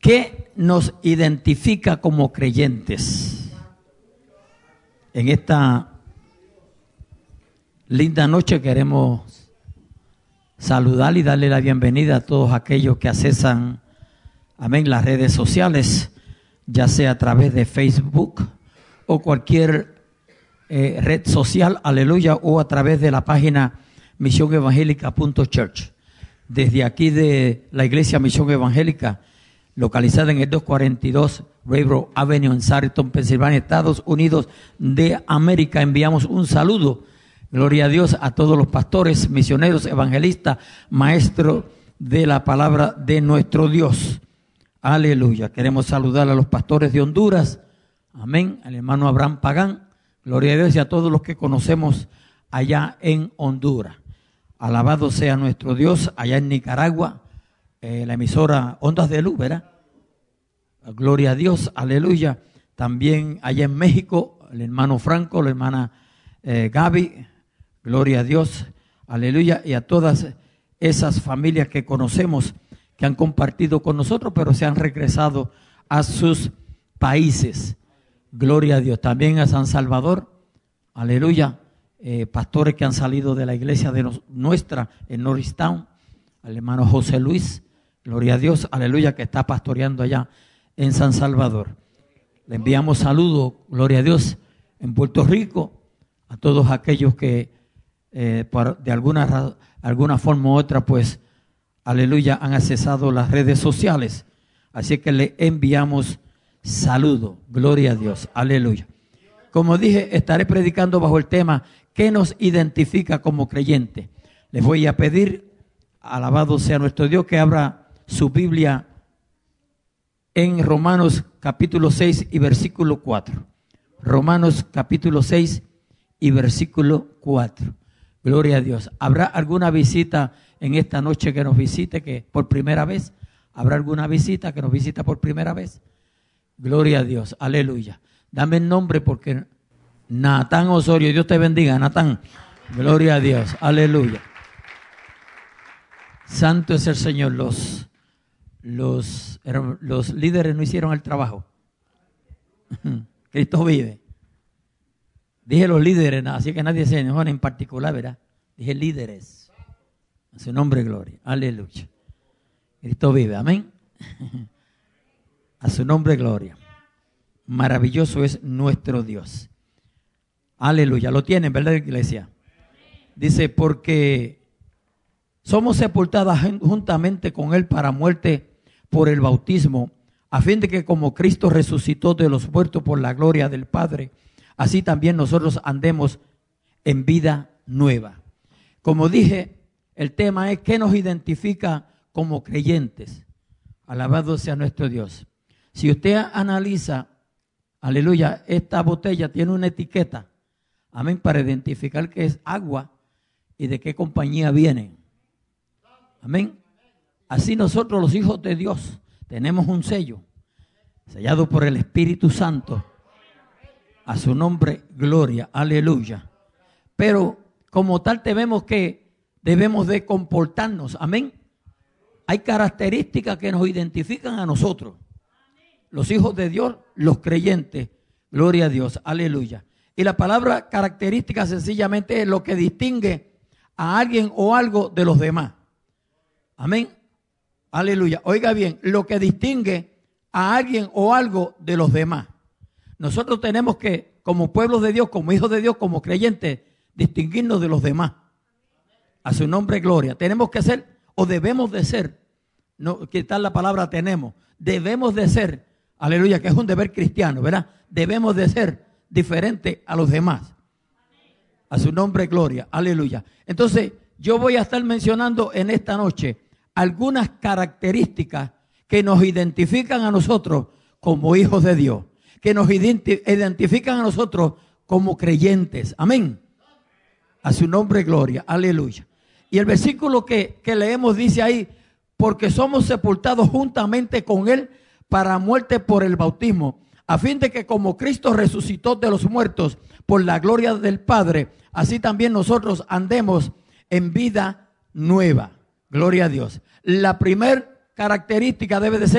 ¿Qué nos identifica como creyentes? En esta linda noche queremos saludar y darle la bienvenida a todos aquellos que accesan, amén, las redes sociales, ya sea a través de Facebook o cualquier red social, aleluya, o a través de la página misionevangelica.church. Desde aquí de la iglesia Misión Evangélica, localizada en el 242 Railroad Avenue en Sargent, Pensilvania, Estados Unidos de América, enviamos un saludo, gloria a Dios, a todos los pastores, misioneros, evangelistas, maestros de la palabra de nuestro Dios. Aleluya. Queremos saludar a los pastores de Honduras, amén, al hermano Abraham Pagán, gloria a Dios, y a todos los que conocemos allá en Honduras. Alabado sea nuestro Dios. Allá en Nicaragua, la emisora Ondas de Luz, ¿verdad? Gloria a Dios, aleluya. También allá en México, el hermano Franco, la hermana Gaby, gloria a Dios, aleluya. Y a todas esas familias que conocemos, que han compartido con nosotros, pero se han regresado a sus países. Gloria a Dios. También a San Salvador, aleluya. Pastores que han salido de la iglesia de nuestra en Norristown, al hermano José Luis, gloria a Dios, aleluya, que está pastoreando allá en San Salvador. Le enviamos saludos, gloria a Dios, en Puerto Rico, a todos aquellos que de alguna forma u otra, pues, aleluya, han accesado las redes sociales. Así que le enviamos saludos, gloria a Dios, aleluya. Como dije, estaré predicando bajo el tema ¿qué nos identifica como creyente? Les voy a pedir, alabado sea nuestro Dios, que abra su Biblia en Romanos capítulo 6 y versículo 4. Romanos capítulo 6 y versículo 4. Gloria a Dios. ¿Habrá alguna visita en esta noche que nos visite que por primera vez? ¿Habrá alguna visita que nos visita por primera vez? Gloria a Dios. Aleluya. Dame el nombre porque Natán Osorio, Dios te bendiga, Natán. Gloria a Dios, aleluya. Santo es el Señor. Los líderes no hicieron el trabajo. Cristo vive. Dije los líderes, así que nadie se enojó en particular, ¿verdad? Dije líderes. A su nombre, gloria. Aleluya. Cristo vive, amén. A su nombre, gloria. Maravilloso es nuestro Dios. Aleluya. Lo tienen, ¿verdad, iglesia? Dice, porque somos sepultadas juntamente con Él para muerte por el bautismo, a fin de que como Cristo resucitó de los muertos por la gloria del Padre, así también nosotros andemos en vida nueva. Como dije, el tema es ¿qué nos identifica como creyentes? Alabado sea nuestro Dios. Si usted analiza, aleluya, esta botella tiene una etiqueta, amén, para identificar que es agua y de qué compañía viene. Amén. Así nosotros los hijos de Dios tenemos un sello, sellado por el Espíritu Santo. A su nombre, gloria, aleluya. Pero como tal debemos de comportarnos, amén. Hay características que nos identifican a nosotros, los hijos de Dios, los creyentes, gloria a Dios, aleluya. Y la palabra característica sencillamente es lo que distingue a alguien o algo de los demás. Amén, aleluya. Oiga bien, lo que distingue a alguien o algo de los demás. Nosotros tenemos que, como pueblo de Dios, como hijos de Dios, como creyentes, distinguirnos de los demás. A su nombre, gloria. Tenemos que ser, o debemos de ser, no, ¿qué tal la palabra tenemos? Debemos de ser, aleluya, que es un deber cristiano, ¿verdad? Debemos de ser diferentes a los demás. A su nombre, gloria, aleluya. Entonces, yo voy a estar mencionando en esta noche algunas características que nos identifican a nosotros como hijos de Dios, que nos identifican a nosotros como creyentes. Amén. A su nombre, gloria, aleluya. Y el versículo que leemos dice ahí, porque somos sepultados juntamente con Él para muerte por el bautismo, a fin de que como Cristo resucitó de los muertos por la gloria del Padre, así también nosotros andemos en vida nueva. Gloria a Dios. La primera característica debe de ser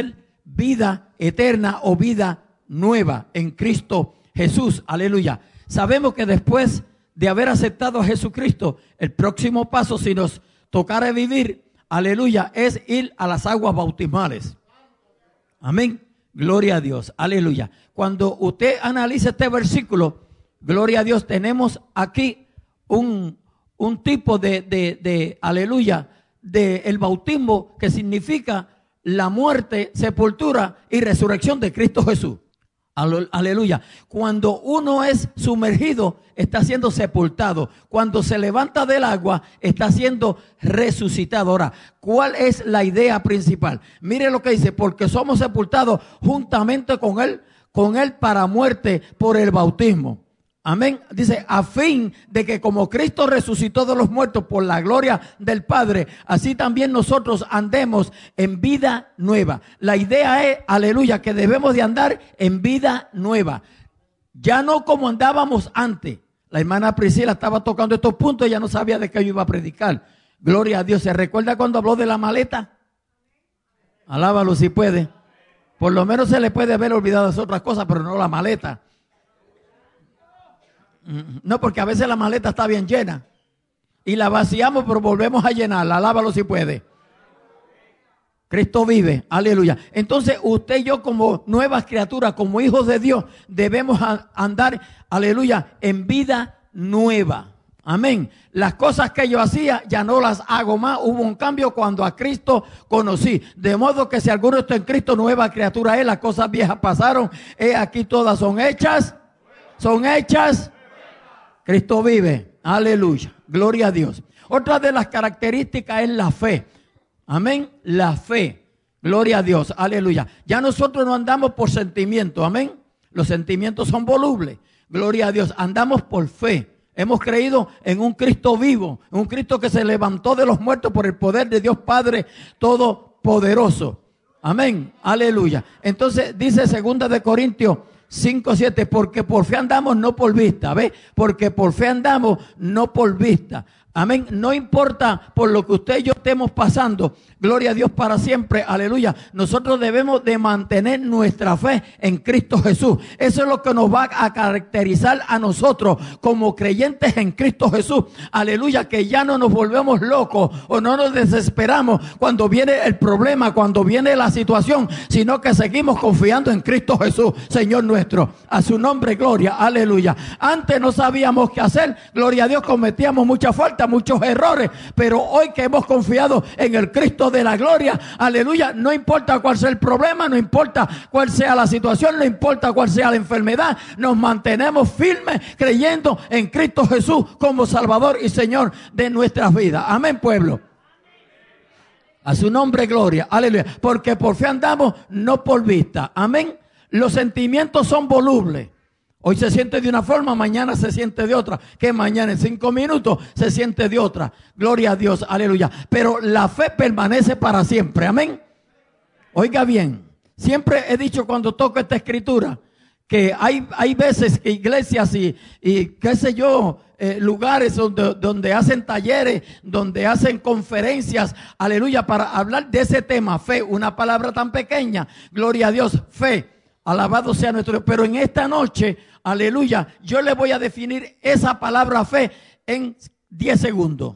vida eterna o vida nueva en Cristo Jesús. Aleluya. Sabemos que después de haber aceptado a Jesucristo, el próximo paso, si nos tocara vivir, aleluya, es ir a las aguas bautismales. Amén. Gloria a Dios. Aleluya. Cuando usted analiza este versículo, gloria a Dios, tenemos aquí un tipo de aleluya, de el bautismo, que significa la muerte, sepultura y resurrección de Cristo Jesús. Aleluya. Cuando uno es sumergido, está siendo sepultado. Cuando se levanta del agua, está siendo resucitado. Ahora, ¿cuál es la idea principal? Mire lo que dice: porque somos sepultados juntamente con él para muerte por el bautismo. Amén. Dice, a fin de que como Cristo resucitó de los muertos por la gloria del Padre, así también nosotros andemos en vida nueva. La idea es, aleluya, que debemos de andar en vida nueva. Ya no como andábamos antes. La hermana Priscila estaba tocando estos puntos y ya no sabía de qué yo iba a predicar. Gloria a Dios. ¿Se recuerda cuando habló de la maleta? Alábalo si puede. Por lo menos se le puede haber olvidado las otras cosas, pero no la maleta. No, porque a veces la maleta está bien llena y la vaciamos, pero volvemos a llenarla. Alábalo si puede. Cristo vive, aleluya. Entonces usted y yo, como nuevas criaturas, como hijos de Dios, debemos andar, aleluya, en vida nueva. Amén. Las cosas que yo hacía ya no las hago más. Hubo un cambio cuando a Cristo conocí. De modo que si alguno está en Cristo, nueva criatura es. Las cosas viejas pasaron. Aquí todas son hechas. Son hechas. Cristo vive. Aleluya. Gloria a Dios. Otra de las características es la fe. Amén. La fe. Gloria a Dios. Aleluya. Ya nosotros no andamos por sentimientos. Amén. Los sentimientos son volubles. Gloria a Dios. Andamos por fe. Hemos creído en un Cristo vivo. Un Cristo que se levantó de los muertos por el poder de Dios Padre Todopoderoso. Amén. Aleluya. Entonces dice 2 de Corintios 5:7, porque por fe andamos, no por vista. ¿Ve? Porque por fe andamos, no por vista. Amén. No importa por lo que usted y yo estemos pasando. Gloria a Dios para siempre. Aleluya. Nosotros debemos de mantener nuestra fe en Cristo Jesús. Eso es lo que nos va a caracterizar a nosotros como creyentes en Cristo Jesús. Aleluya. Que ya no nos volvemos locos o no nos desesperamos cuando viene el problema, cuando viene la situación, sino que seguimos confiando en Cristo Jesús, Señor nuestro. A su nombre, gloria. Aleluya. Antes no sabíamos qué hacer. Gloria a Dios, cometíamos mucha falta, muchos errores, pero hoy que hemos confiado en el Cristo de la gloria, aleluya, no importa cuál sea el problema, no importa cuál sea la situación, no importa cuál sea la enfermedad, nos mantenemos firmes creyendo en Cristo Jesús como Salvador y Señor de nuestras vidas. Amén, pueblo. A su nombre, gloria. Aleluya. Porque por fe andamos, no por vista. Amén. Los sentimientos son volubles. Hoy se siente de una forma, mañana se siente de otra. Que mañana en 5 minutos se siente de otra. Gloria a Dios, aleluya. Pero la fe permanece para siempre, amén. Oiga bien, siempre he dicho cuando toco esta escritura, que hay veces que iglesias y qué sé yo, lugares donde hacen talleres, donde hacen conferencias, aleluya, para hablar de ese tema, fe, una palabra tan pequeña, gloria a Dios, fe. Alabado sea nuestro Dios. Pero en esta noche, aleluya, yo le voy a definir esa palabra fe en 10 segundos.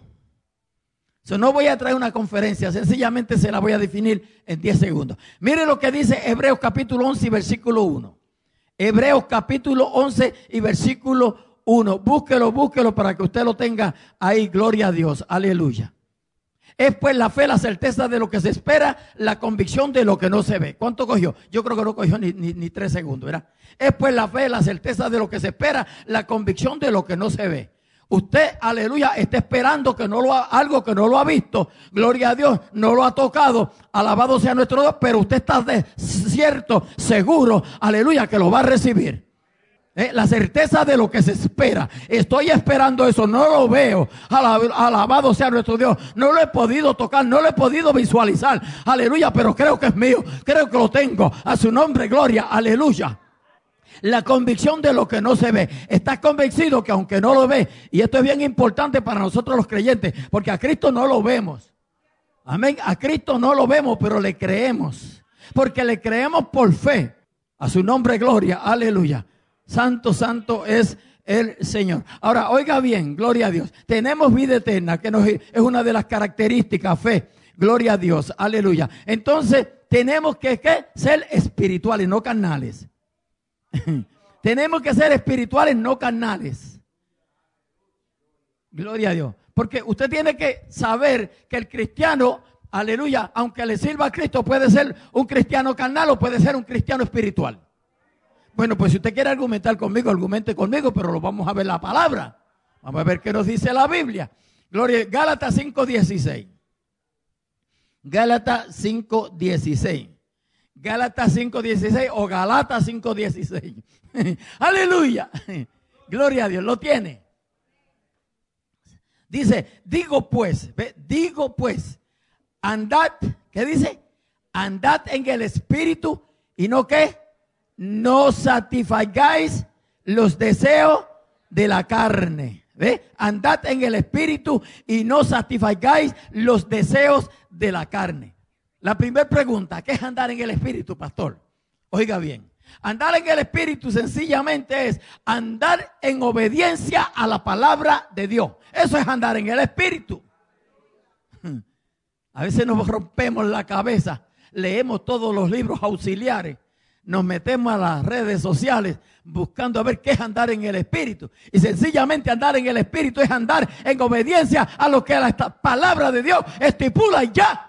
No voy a traer una conferencia, sencillamente se la voy a definir en 10 segundos. Mire lo que dice Hebreos capítulo 11 y versículo 1. Hebreos capítulo 11 y versículo 1. Búsquelo para que usted lo tenga ahí. Gloria a Dios. Aleluya. Es pues la fe, la certeza de lo que se espera, la convicción de lo que no se ve. ¿Cuánto cogió? Yo creo que no cogió ni 3 segundos, ¿verdad? Es pues la fe, la certeza de lo que se espera, la convicción de lo que no se ve. Usted, aleluya, está esperando algo que no lo ha visto. Gloria a Dios, no lo ha tocado. Alabado sea nuestro Dios, pero usted está cierto, seguro, aleluya, que lo va a recibir. La certeza de lo que se espera. Estoy esperando eso, no lo veo. Alabado sea nuestro Dios. No lo he podido tocar, no lo he podido visualizar. Aleluya, pero creo que es mío. Creo que lo tengo. A su nombre, gloria. Aleluya. La convicción de lo que no se ve. Estás convencido que aunque no lo ves, y esto es bien importante para nosotros los creyentes, porque a Cristo no lo vemos. Amén. A Cristo no lo vemos, pero le creemos. Porque le creemos por fe. A su nombre, gloria, aleluya. Santo, santo es el Señor. Ahora, oiga bien, gloria a Dios. Tenemos vida eterna, que es una de las características, fe. Gloria a Dios, aleluya. Entonces, tenemos que ser espirituales, no carnales. Tenemos que ser espirituales, no carnales. Gloria a Dios. Porque usted tiene que saber que el cristiano, aleluya, aunque le sirva a Cristo, puede ser un cristiano carnal o puede ser un cristiano espiritual. Bueno, pues si usted quiere argumentar conmigo, argumente conmigo, pero lo vamos a ver la palabra. Vamos a ver qué nos dice la Biblia. Gloria, Gálatas 5:16. Gálatas 5:16. Gálatas 5:16 o Gálatas 5:16. Aleluya. Gloria a Dios, lo tiene. Dice, digo pues, andad, ¿qué dice? Andad en el espíritu y no ¿qué? No satisfagáis los deseos de la carne. ¿Ve? Andad en el espíritu y no satisfagáis los deseos de la carne. La primera pregunta, ¿qué es andar en el espíritu, pastor? Oiga bien, andar en el espíritu sencillamente es andar en obediencia a la palabra de Dios. Eso es andar en el espíritu. A veces nos rompemos la cabeza, leemos todos los libros auxiliares, nos metemos a las redes sociales buscando a ver qué es andar en el espíritu. Y sencillamente andar en el espíritu es andar en obediencia a lo que la palabra de Dios estipula y ya.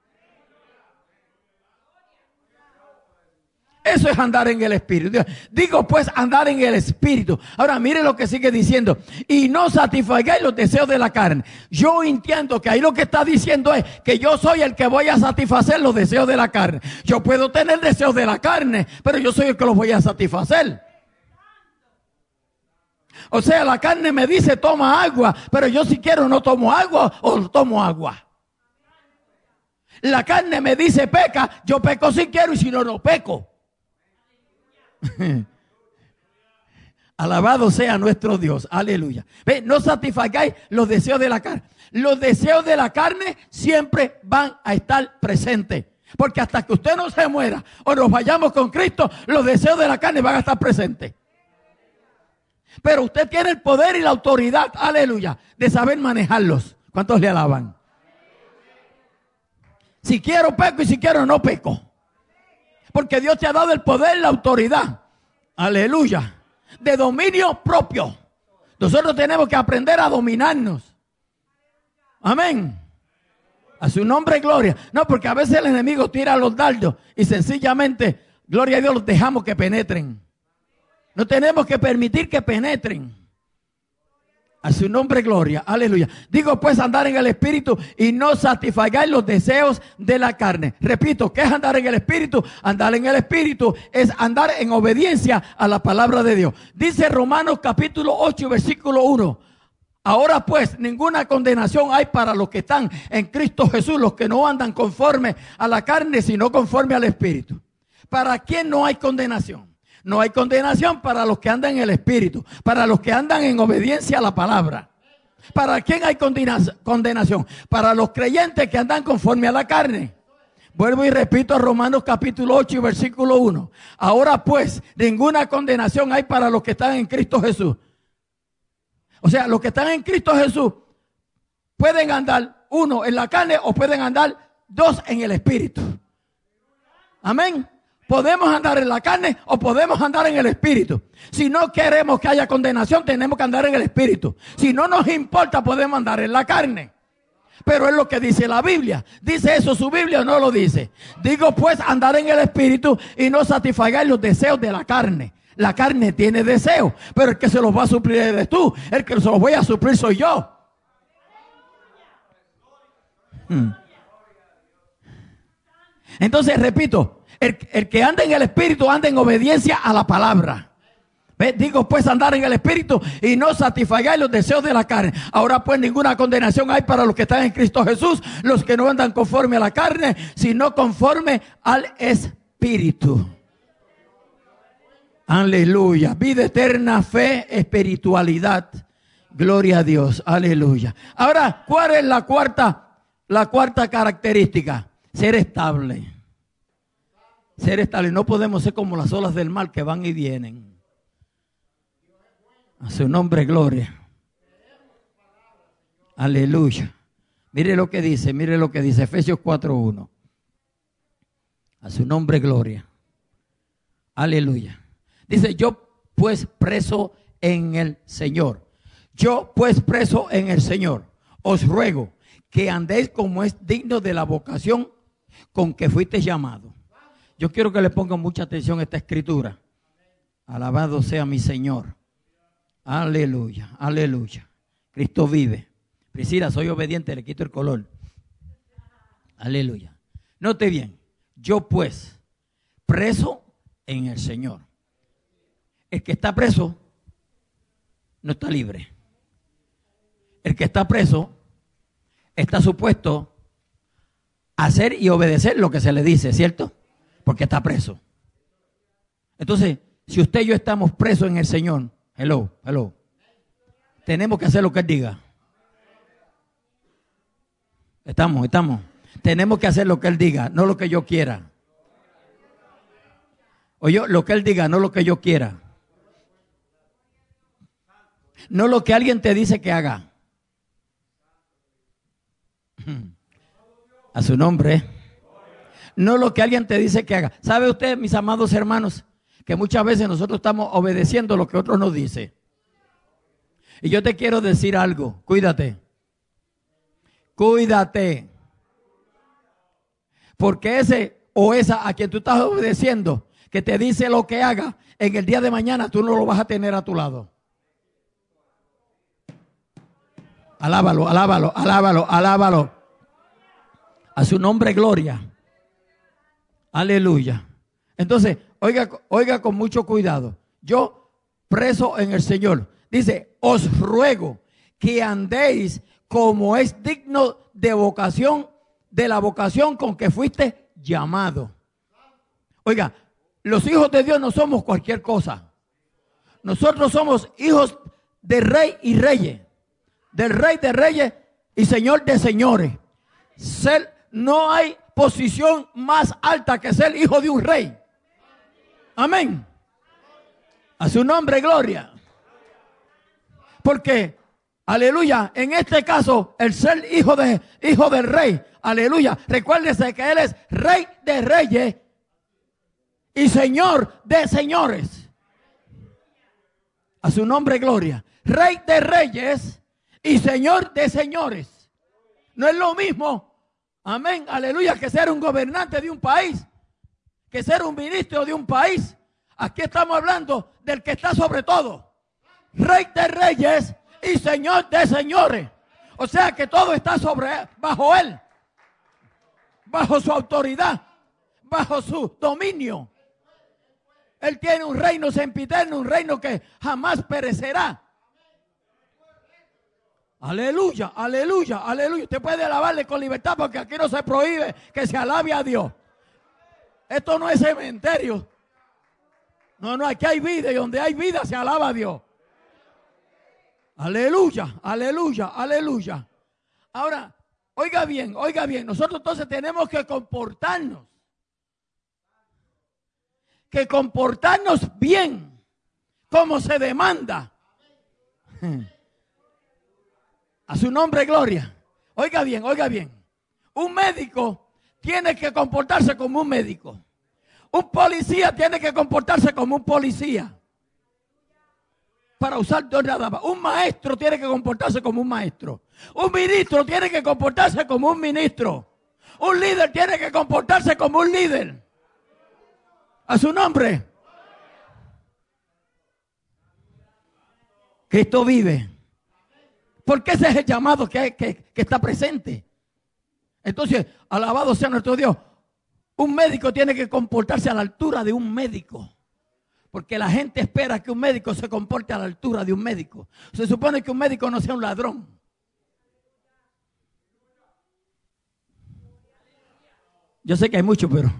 Eso es andar en el espíritu. Digo pues andar en el espíritu. Ahora mire lo que sigue diciendo. Y no satisfagáis los deseos de la carne. Yo entiendo que ahí lo que está diciendo es que yo soy el que voy a satisfacer los deseos de la carne. Yo puedo tener deseos de la carne, pero yo soy el que los voy a satisfacer. O sea, la carne me dice toma agua, pero yo si quiero no tomo agua o tomo agua. La carne me dice peca, yo peco si quiero y si no, no peco. Alabado sea nuestro Dios, aleluya. ¿Ve? No satisfagáis los deseos de la carne. Los deseos de la carne siempre van a estar presentes, porque hasta que usted no se muera o nos vayamos con Cristo, los deseos de la carne van a estar presentes. Pero usted tiene el poder y la autoridad, aleluya, de saber manejarlos. ¿Cuántos le alaban? Si quiero peco y si quiero no peco. Porque Dios te ha dado el poder y la autoridad, aleluya, de dominio propio. Nosotros tenemos que aprender a dominarnos. Amén. A su nombre, gloria. No, porque a veces el enemigo tira los dardos y sencillamente, gloria a Dios, los dejamos que penetren. No tenemos que permitir que penetren. A su nombre, gloria, aleluya. Digo pues andar en el espíritu y no satisfagáis los deseos de la carne. Repito, ¿qué es andar en el espíritu? Andar en el espíritu es andar en obediencia a la palabra de Dios. Dice Romanos capítulo 8 versículo 1. Ahora pues ninguna condenación hay para los que están en Cristo Jesús, los que no andan conforme a la carne, sino conforme al espíritu. ¿Para quién no hay condenación? No hay condenación para los que andan en el espíritu, para los que andan en obediencia a la palabra. ¿Para quién hay condenación? Para los creyentes que andan conforme a la carne. Vuelvo y repito Romanos capítulo 8 y versículo 1. Ahora pues, ninguna condenación hay para los que están en Cristo Jesús. O sea, los que están en Cristo Jesús pueden andar uno en la carne o pueden andar dos en el espíritu. Amén. Podemos andar en la carne o podemos andar en el espíritu. Si no queremos que haya condenación, tenemos que andar en el espíritu. Si no nos importa, podemos andar en la carne. Pero es lo que dice la Biblia. ¿Dice eso su Biblia o no lo dice? Digo pues andar en el espíritu y no satisfagáis los deseos de la carne. La carne tiene deseos, pero el que se los va a suplir eres tú. El que se los voy a suplir soy yo. Entonces repito. El que anda en el espíritu anda en obediencia a la palabra. ¿Ves? Digo pues andar en el espíritu y no satisfagáis los deseos de la carne. Ahora pues ninguna condenación hay para los que están en Cristo Jesús, los que no andan conforme a la carne, sino conforme al espíritu. Aleluya. Vida eterna, fe, espiritualidad. Gloria a Dios. Aleluya. Ahora, ¿cuál es la cuarta característica? Ser estable. ser estables. No podemos ser como las olas del mar que van y vienen. A su nombre, gloria. Aleluya. Mire lo que dice Efesios 4:1. A su nombre, gloria. Aleluya. Dice, yo pues preso en el Señor. Yo pues preso en el Señor. Os ruego que andéis como es digno de la vocación con que fuiste llamado. Yo quiero que le pongan mucha atención a esta escritura. Alabado sea mi Señor. Aleluya, aleluya. Cristo vive. Priscila, soy obediente, le quito el color. Aleluya. Note bien, yo pues, preso en el Señor. El que está preso no está libre. El que está preso está supuesto a hacer y obedecer lo que se le dice, ¿cierto? Porque está preso. Entonces, si usted y yo estamos presos en el Señor, hello, tenemos que hacer lo que Él diga. Estamos. Tenemos que hacer lo que Él diga, no lo que yo quiera. Oye, lo que Él diga, no lo que yo quiera. No lo que alguien te dice que haga. A su nombre. No lo que alguien te dice que haga. ¿Sabe usted, mis amados hermanos, que muchas veces nosotros estamos obedeciendo lo que otros nos dicen? Y yo te quiero decir algo. Cuídate. Porque ese o esa a quien tú estás obedeciendo, que te dice lo que haga, en el día de mañana tú no lo vas a tener a tu lado. Alábalo. A su nombre, gloria. Aleluya. Entonces, oiga con mucho cuidado. Yo, preso en el Señor, dice, os ruego que andéis como es digno de vocación, de la vocación con que fuiste llamado. Oiga, los hijos de Dios no somos cualquier cosa. Nosotros somos hijos de rey y reyes. Del rey de reyes y señor de señores. No hay posición más alta que ser hijo de un rey. Amén. A su nombre, gloria. Porque, aleluya, en este caso, el ser hijo del rey, aleluya, recuérdese que Él es rey de reyes y señor de señores. A su nombre, gloria. Rey de reyes y señor de señores. No es lo mismo, amén, aleluya, que ser un gobernante de un país, que ser un ministro de un país. Aquí estamos hablando del que está sobre todo. Rey de reyes y señor de señores. O sea que todo está bajo Él, bajo su autoridad, bajo su dominio. Él tiene un reino sempiterno, un reino que jamás perecerá. Aleluya, aleluya, aleluya. Usted puede alabarle con libertad porque aquí no se prohíbe que se alabe a Dios. Esto no es cementerio. No, aquí hay vida y donde hay vida se alaba a Dios. Aleluya, aleluya, aleluya. Ahora, oiga bien, nosotros entonces tenemos que comportarnos. Que comportarnos bien, como se demanda. A su nombre, gloria. Oiga bien. Un médico tiene que comportarse como un médico. Un policía tiene que comportarse como un policía. Para usar dos nada más. Un maestro tiene que comportarse como un maestro. Un ministro tiene que comportarse como un ministro. Un líder tiene que comportarse como un líder. A su nombre. Cristo vive. Porque ese es el llamado que está presente. Entonces, alabado sea nuestro Dios. Un médico tiene que comportarse a la altura de un médico. Porque la gente espera que un médico se comporte a la altura de un médico. Se supone que un médico no sea un ladrón. Yo sé que hay mucho, pero...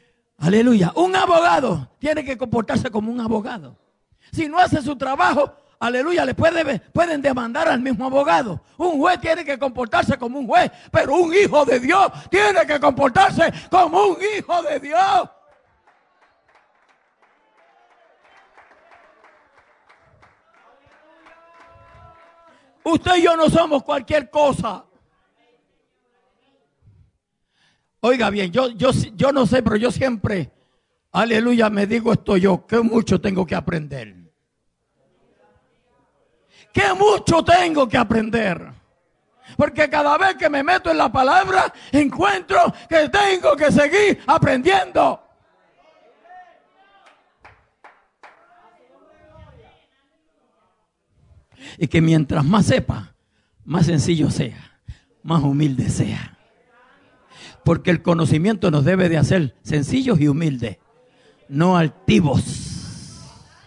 Aleluya. Un abogado tiene que comportarse como un abogado. Si no hace su trabajo, aleluya, pueden demandar al mismo abogado. Un juez tiene que comportarse como un juez, pero un hijo de Dios tiene que comportarse como un hijo de Dios. Usted y yo no somos cualquier cosa. Oiga bien, yo no sé, pero yo siempre, aleluya, me digo esto yo, que mucho tengo que aprender. Que mucho tengo que aprender. Porque cada vez que me meto en la palabra, encuentro que tengo que seguir aprendiendo. Y que mientras más sepa, más sencillo sea, más humilde sea. Porque el conocimiento nos debe de hacer sencillos y humildes, no altivos.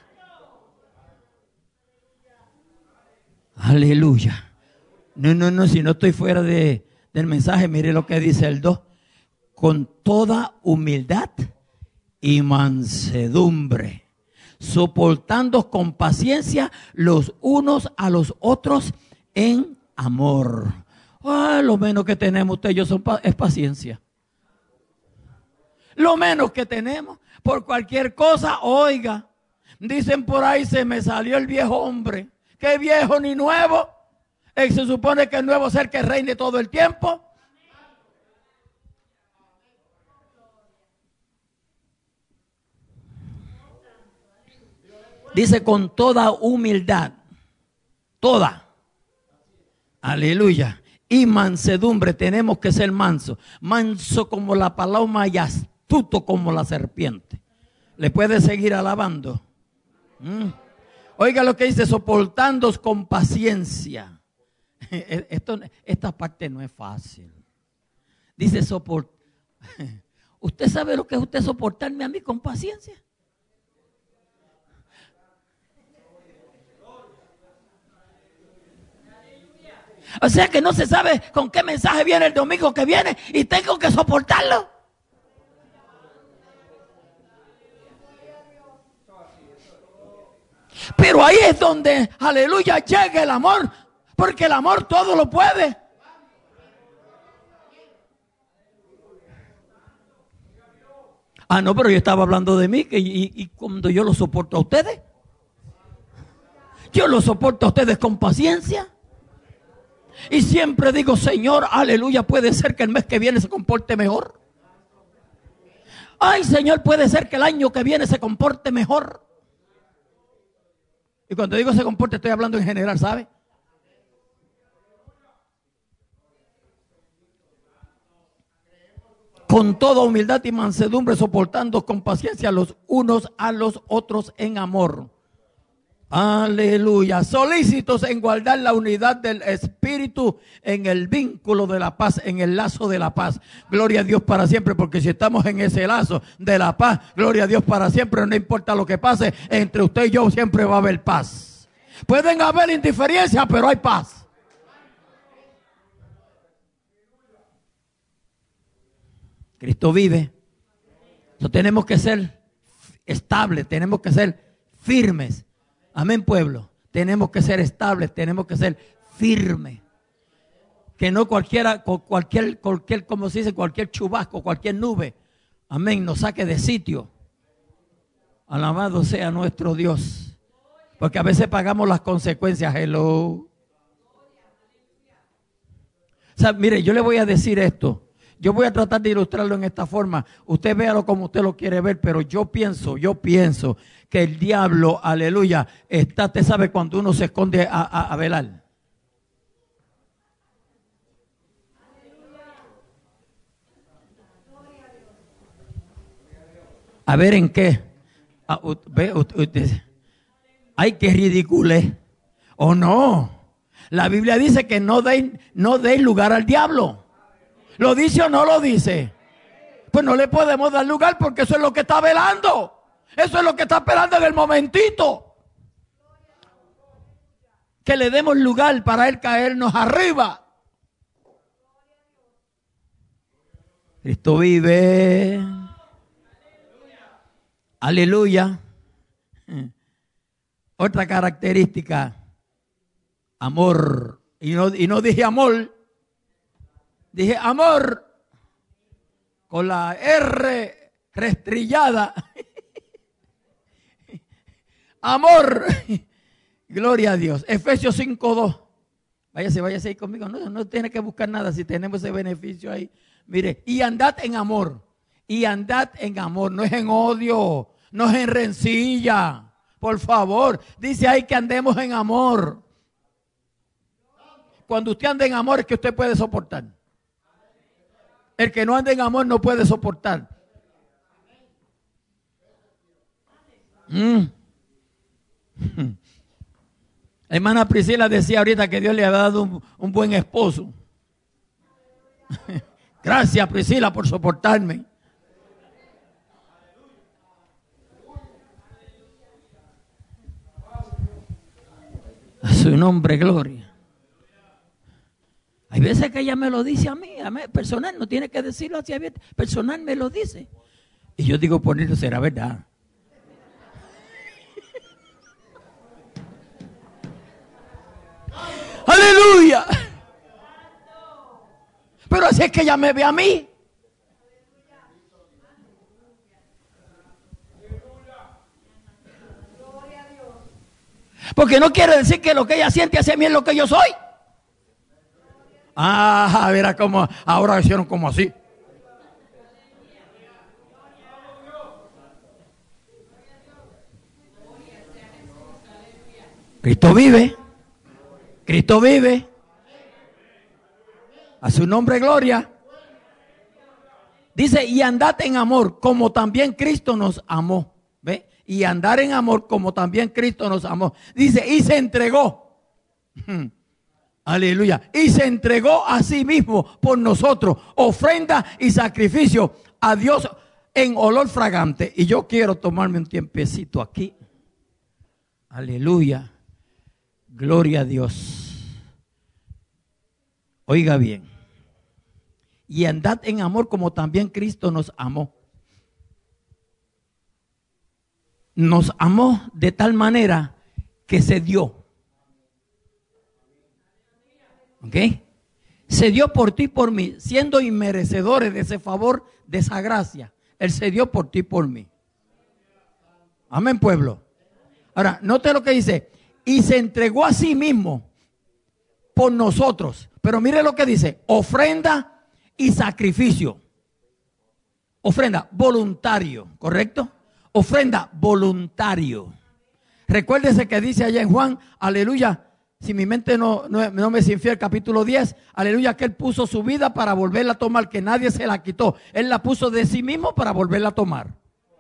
Aleluya. No, si no estoy fuera del mensaje, mire lo que dice el 2. Con toda humildad y mansedumbre, soportando con paciencia los unos a los otros en amor. Lo menos que tenemos usted y yo es paciencia. Lo menos que tenemos por cualquier cosa, oiga, dicen por ahí, se me salió el viejo hombre. ¿Qué viejo ni nuevo? Se supone que el nuevo ser que reine todo el tiempo. Dice con toda humildad, toda, aleluya, y mansedumbre. Tenemos que ser manso, manso como la paloma y astuto como la serpiente. ¿Le puede seguir alabando? Oiga lo que dice, soportándoos con paciencia. Esta parte no es fácil. Dice soportar. ¿Usted sabe lo que es usted soportarme a mí con paciencia? O sea que no se sabe con qué mensaje viene el domingo que viene y tengo que soportarlo. Pero ahí es donde, aleluya, llega el amor, porque el amor todo lo puede. No, pero yo estaba hablando de mí y cuando yo lo soporto a ustedes, yo lo soporto a ustedes con paciencia. Y siempre digo, Señor, aleluya, puede ser que el mes que viene se comporte mejor. Ay, Señor, puede ser que el año que viene se comporte mejor. Y cuando digo se comporte, estoy hablando en general, ¿sabe? Con toda humildad y mansedumbre, soportando con paciencia los unos a los otros en amor. Aleluya. Solícitos en guardar la unidad del Espíritu en el vínculo de la paz, en el lazo de la paz. Gloria a Dios para siempre, porque si estamos en ese lazo de la paz, gloria a Dios para siempre, no importa lo que pase, entre usted y yo siempre va a haber paz. Pueden haber indiferencias, pero hay paz. Cristo vive. Entonces tenemos que ser estables, tenemos que ser firmes. Amén, pueblo. Tenemos que ser estables, tenemos que ser firmes. Que no cualquier, como se dice, cualquier chubasco, cualquier nube, amén, nos saque de sitio. Alabado sea nuestro Dios. Porque a veces pagamos las consecuencias. Hello. O sea, mire, yo le voy a decir esto. Yo voy a tratar de ilustrarlo en esta forma. Usted véalo como usted lo quiere ver, pero yo pienso que el diablo, aleluya, usted sabe cuando uno se esconde a velar. A ver en qué. Ay, qué ridículo. ¿O no? La Biblia dice que no deis lugar al diablo. ¿Lo dice o no lo dice? Pues no le podemos dar lugar porque eso es lo que está velando. Eso es lo que está esperando en el momentito. Que le demos lugar para él caernos arriba. Cristo vive. Aleluya. Otra característica, amor. Y no dije amor, dije amor con la R restrillada. Amor. Gloria a Dios. Efesios 5:2. Váyase ahí conmigo. No tiene que buscar nada si tenemos ese beneficio ahí. Mire, y andad en amor. Y andad en amor. No es en odio. No es en rencilla. Por favor. Dice ahí que andemos en amor. Cuando usted anda en amor es que usted puede soportar. El que no anda en amor no puede soportar. Hermana Priscila decía ahorita que Dios le había dado un buen esposo. Gracias, Priscila, por soportarme. A su nombre, gloria. Hay veces que ella me lo dice a mí, personal, no tiene que decirlo así abierto, personal me lo dice. Y yo digo, por eso será verdad. ¡Aleluya! Pero así es que ella me ve a mí. Porque no quiere decir que lo que ella siente hacia mí es lo que yo soy. Ah, verá cómo ahora hicieron como así. Cristo vive. Cristo vive. A su nombre, gloria. Dice, y andad en amor, como también Cristo nos amó. ¿Ve? Y andar en amor, como también Cristo nos amó. Dice, y se entregó. Aleluya. Y se entregó a sí mismo por nosotros, ofrenda y sacrificio a Dios en olor fragante. Y yo quiero tomarme un tiempecito aquí. Aleluya. Gloria a Dios. Oiga bien. Y andad en amor como también Cristo nos amó. Nos amó de tal manera que se dio. ¿Ok? Se dio por ti y por mí, siendo inmerecedores de ese favor, de esa gracia. Él se dio por ti y por mí. Amén, pueblo. Ahora, note lo que dice. Y se entregó a sí mismo por nosotros. Pero mire lo que dice. Ofrenda y sacrificio. Ofrenda voluntario, ¿correcto? Ofrenda voluntario. Recuérdese que dice allá en Juan, aleluya. Si mi mente no me es infiel, capítulo 10, aleluya, que Él puso su vida para volverla a tomar, que nadie se la quitó. Él la puso de sí mismo para volverla a tomar.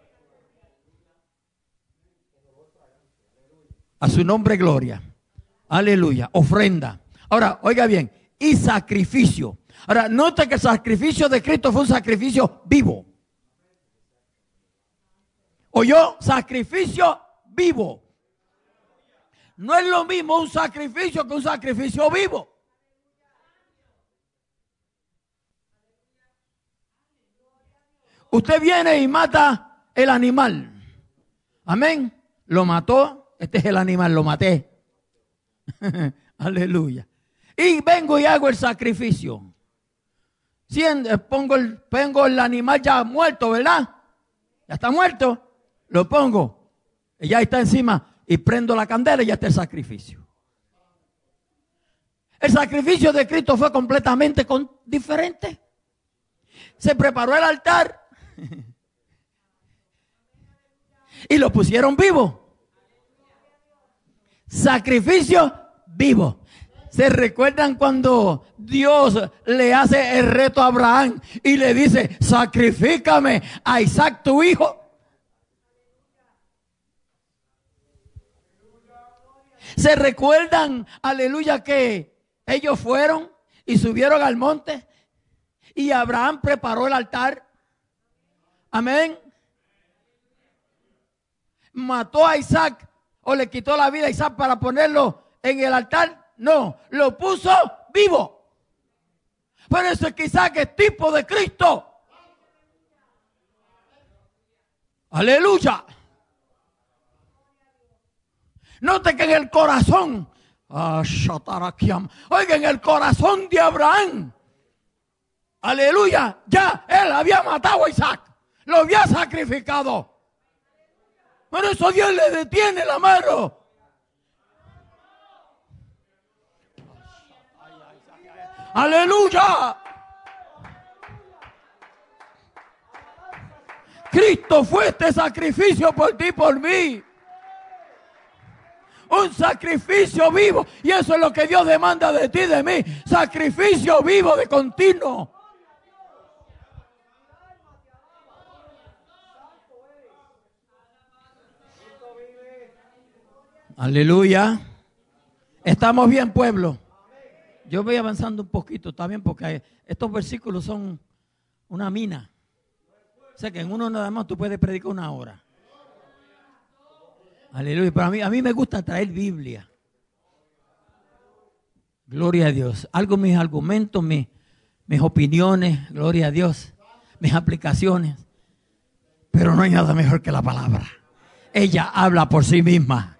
A su nombre, gloria. Aleluya, ofrenda. Ahora, oiga bien, y sacrificio. Ahora, note que el sacrificio de Cristo fue un sacrificio vivo. ¿Oyó? Sacrificio vivo. No es lo mismo un sacrificio que un sacrificio vivo. Usted viene y mata el animal. Amén. Lo mató. Este es el animal, lo maté. Aleluya. Y vengo y hago el sacrificio. Pongo el animal ya muerto, ¿verdad? Ya está muerto. Lo pongo. Y ya está encima. Y prendo la candela y ya está el sacrificio. El sacrificio de Cristo fue completamente diferente. Se preparó el altar. Y lo pusieron vivo. Sacrificio vivo. ¿Se recuerdan cuando Dios le hace el reto a Abraham y le dice, sacrifícame a Isaac tu hijo? ¿Se recuerdan, aleluya, que ellos fueron y subieron al monte y Abraham preparó el altar? Amén. Mató a Isaac o le quitó la vida a Isaac para ponerlo en el altar. No, lo puso vivo. Por eso es que Isaac es tipo de Cristo. Aleluya. Note que en el corazón, oiga, en el corazón de Abraham, aleluya, ya él había matado a Isaac, lo había sacrificado. Por eso Dios le detiene la mano. Aleluya. Cristo fue este sacrificio por ti y por mí. Un sacrificio vivo. Y eso es lo que Dios demanda de ti y de mí. Sacrificio vivo de continuo. Aleluya. Estamos bien, pueblo. Yo voy avanzando un poquito, está bien, porque estos versículos son una mina. O sea que en uno nada más tú puedes predicar 1 hora. Aleluya. Pero a mí me gusta traer Biblia. Gloria a Dios. Mis argumentos, mis opiniones, gloria a Dios. Mis aplicaciones. Pero no hay nada mejor que la palabra. Ella habla por sí misma.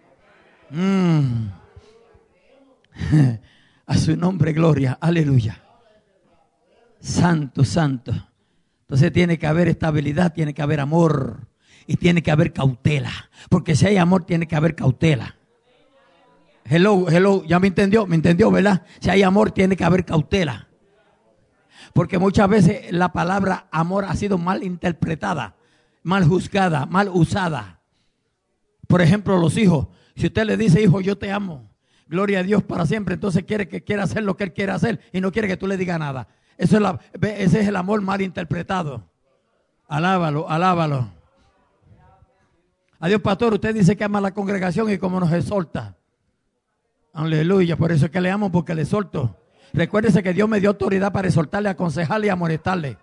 A su nombre, gloria. Aleluya. Santo, santo. Entonces tiene que haber estabilidad, tiene que haber amor y tiene que haber cautela. Porque si hay amor, tiene que haber cautela. Hello, ¿ya me entendió? ¿Me entendió, verdad? Si hay amor, tiene que haber cautela. Porque muchas veces la palabra amor ha sido mal interpretada, mal juzgada, mal usada. Por ejemplo, los hijos. Si usted le dice, hijo, yo te amo, gloria a Dios para siempre, entonces quiere hacer lo que él quiere hacer y no quiere que tú le digas nada. Ese es el amor mal interpretado. Alábalo, alábalo. Adiós, pastor, usted dice que ama a la congregación y como nos exhorta. Aleluya, por eso es que le amo, porque le exhorto. Recuérdese que Dios me dio autoridad para exhortarle, aconsejarle y amonestarle.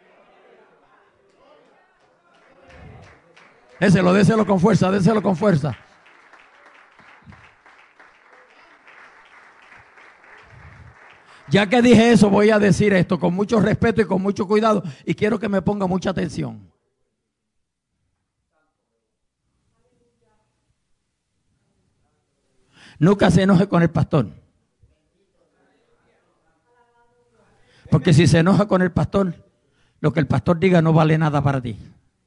Déselo con fuerza, déselo con fuerza. Ya que dije eso, voy a decir esto con mucho respeto y con mucho cuidado y quiero que me ponga mucha atención. Nunca se enoje con el pastor. Porque si se enoja con el pastor, lo que el pastor diga no vale nada para ti.